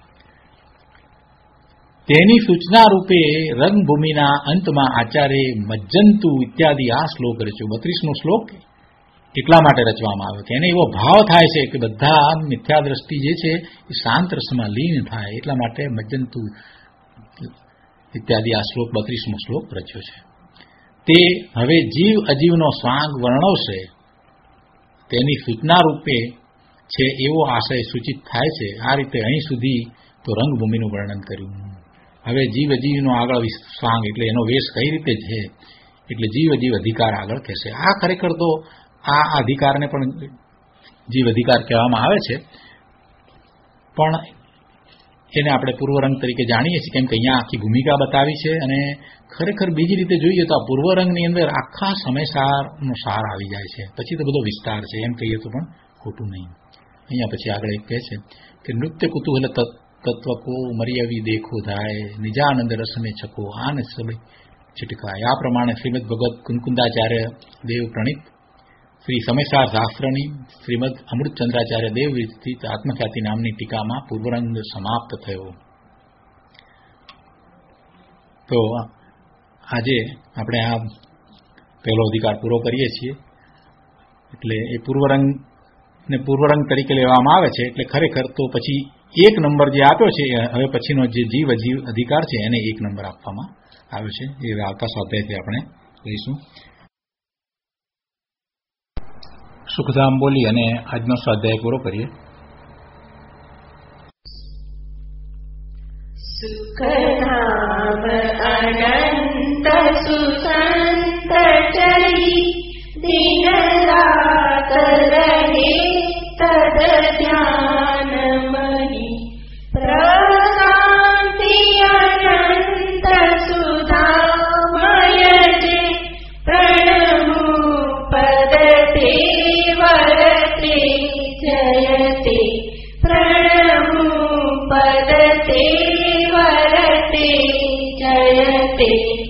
તેની સૂચના રૂપે રંગભૂમિના અંતમાં આચાર્ય મજ્જંતુ ઇત્યાદિ આ શ્લોક રચ્યો. 32મો શ્લોક એટલા માટે રચવામાં આવ્યો કે એને એવો ભાવ થાય છે કે બધા મિથ્યા દ્રષ્ટિ જે છે એ શાંત રસમાં લીન થાય, એટલા માટે મજ્જંતુ ઇત્યાદિ આ શ્લોક 32મો શ્લોક રચ્યો છે. તે હવે જીવ અજીવનો સ્વાંગ વર્ણવશે તેની સૂચના રૂપે છે એવો આશય સૂચિત થાય છે. આ રીતે અહીં સુધી તો રંગભૂમિનું વર્ણન કર્યું. હવે જીવ અજીવનો આગળ સ્વાંગ એટલે એનો વેશ કઈ રીતે છે એટલે જીવ અજીવ અધિકાર આગળ કહેશે. આ ખરેખર તો આ અધિકારને પણ જીવ અધિકાર કહેવામાં આવે છે, પણ એને આપણે પૂર્વરંગ તરીકે જાણીએ છીએ કેમ કે અહીંયા આખી ભૂમિકા બતાવી છે. અને ખરેખર બીજી રીતે જોઈએ તો આ પૂર્વરંગની અંદર આખા સમયસારનો સાર આવી જાય છે, પછી તો બધો વિસ્તાર છે એમ કહીએ તો પણ ખોટું નહીં. અહીંયા પછી આગળ એક કહે છે કે નૃત્ય કુતૂહલ તત્વ કો મર્યાવી દેખો થાય નિજાનંદ રસમે છકો આન સબ છિટકાય. આ પ્રમાણે શ્રીમદ ભગવત કુંકુંદાચાર્ય દેવ પ્રણીત શ્રી સમયસાર શાસ્ત્રની શ્રીમદ અમૃતચંદ્રાચાર્ય દેવ વિરચિત આત્મખ્યાતિ નામની ટીકામાં પૂર્વરંગ સમાપ્ત થયો. તો આજે આપણે આ પહેલો અધિકાર પૂરો કરીએ છીએ. એટલે એ પૂર્વરંગ તરીકે લેવામાં આવે છે. એટલે ખરેખર તો પછી 1 નંબર જે આપ્યો છે હવે પછીનો જે જીવ અજીવ અધિકાર છે એને 1 નંબર આપવામાં આવ્યો છે. એ આવતા સ્વાધ્યાયથી આપણે લઈશું. સુખધામ બોલી અને આજનો સ્વાધ્યાય પૂરો કરીએ. સુખધામ અનંત સુસંત ચરી દિન રાત રહે તદ ધ્યાન મહી પ્રશાંતિ અનંત સુધામય જે પ્રણમુ પદતે વરતે જયતે પ્રણમુ પદતે વરતે જયતે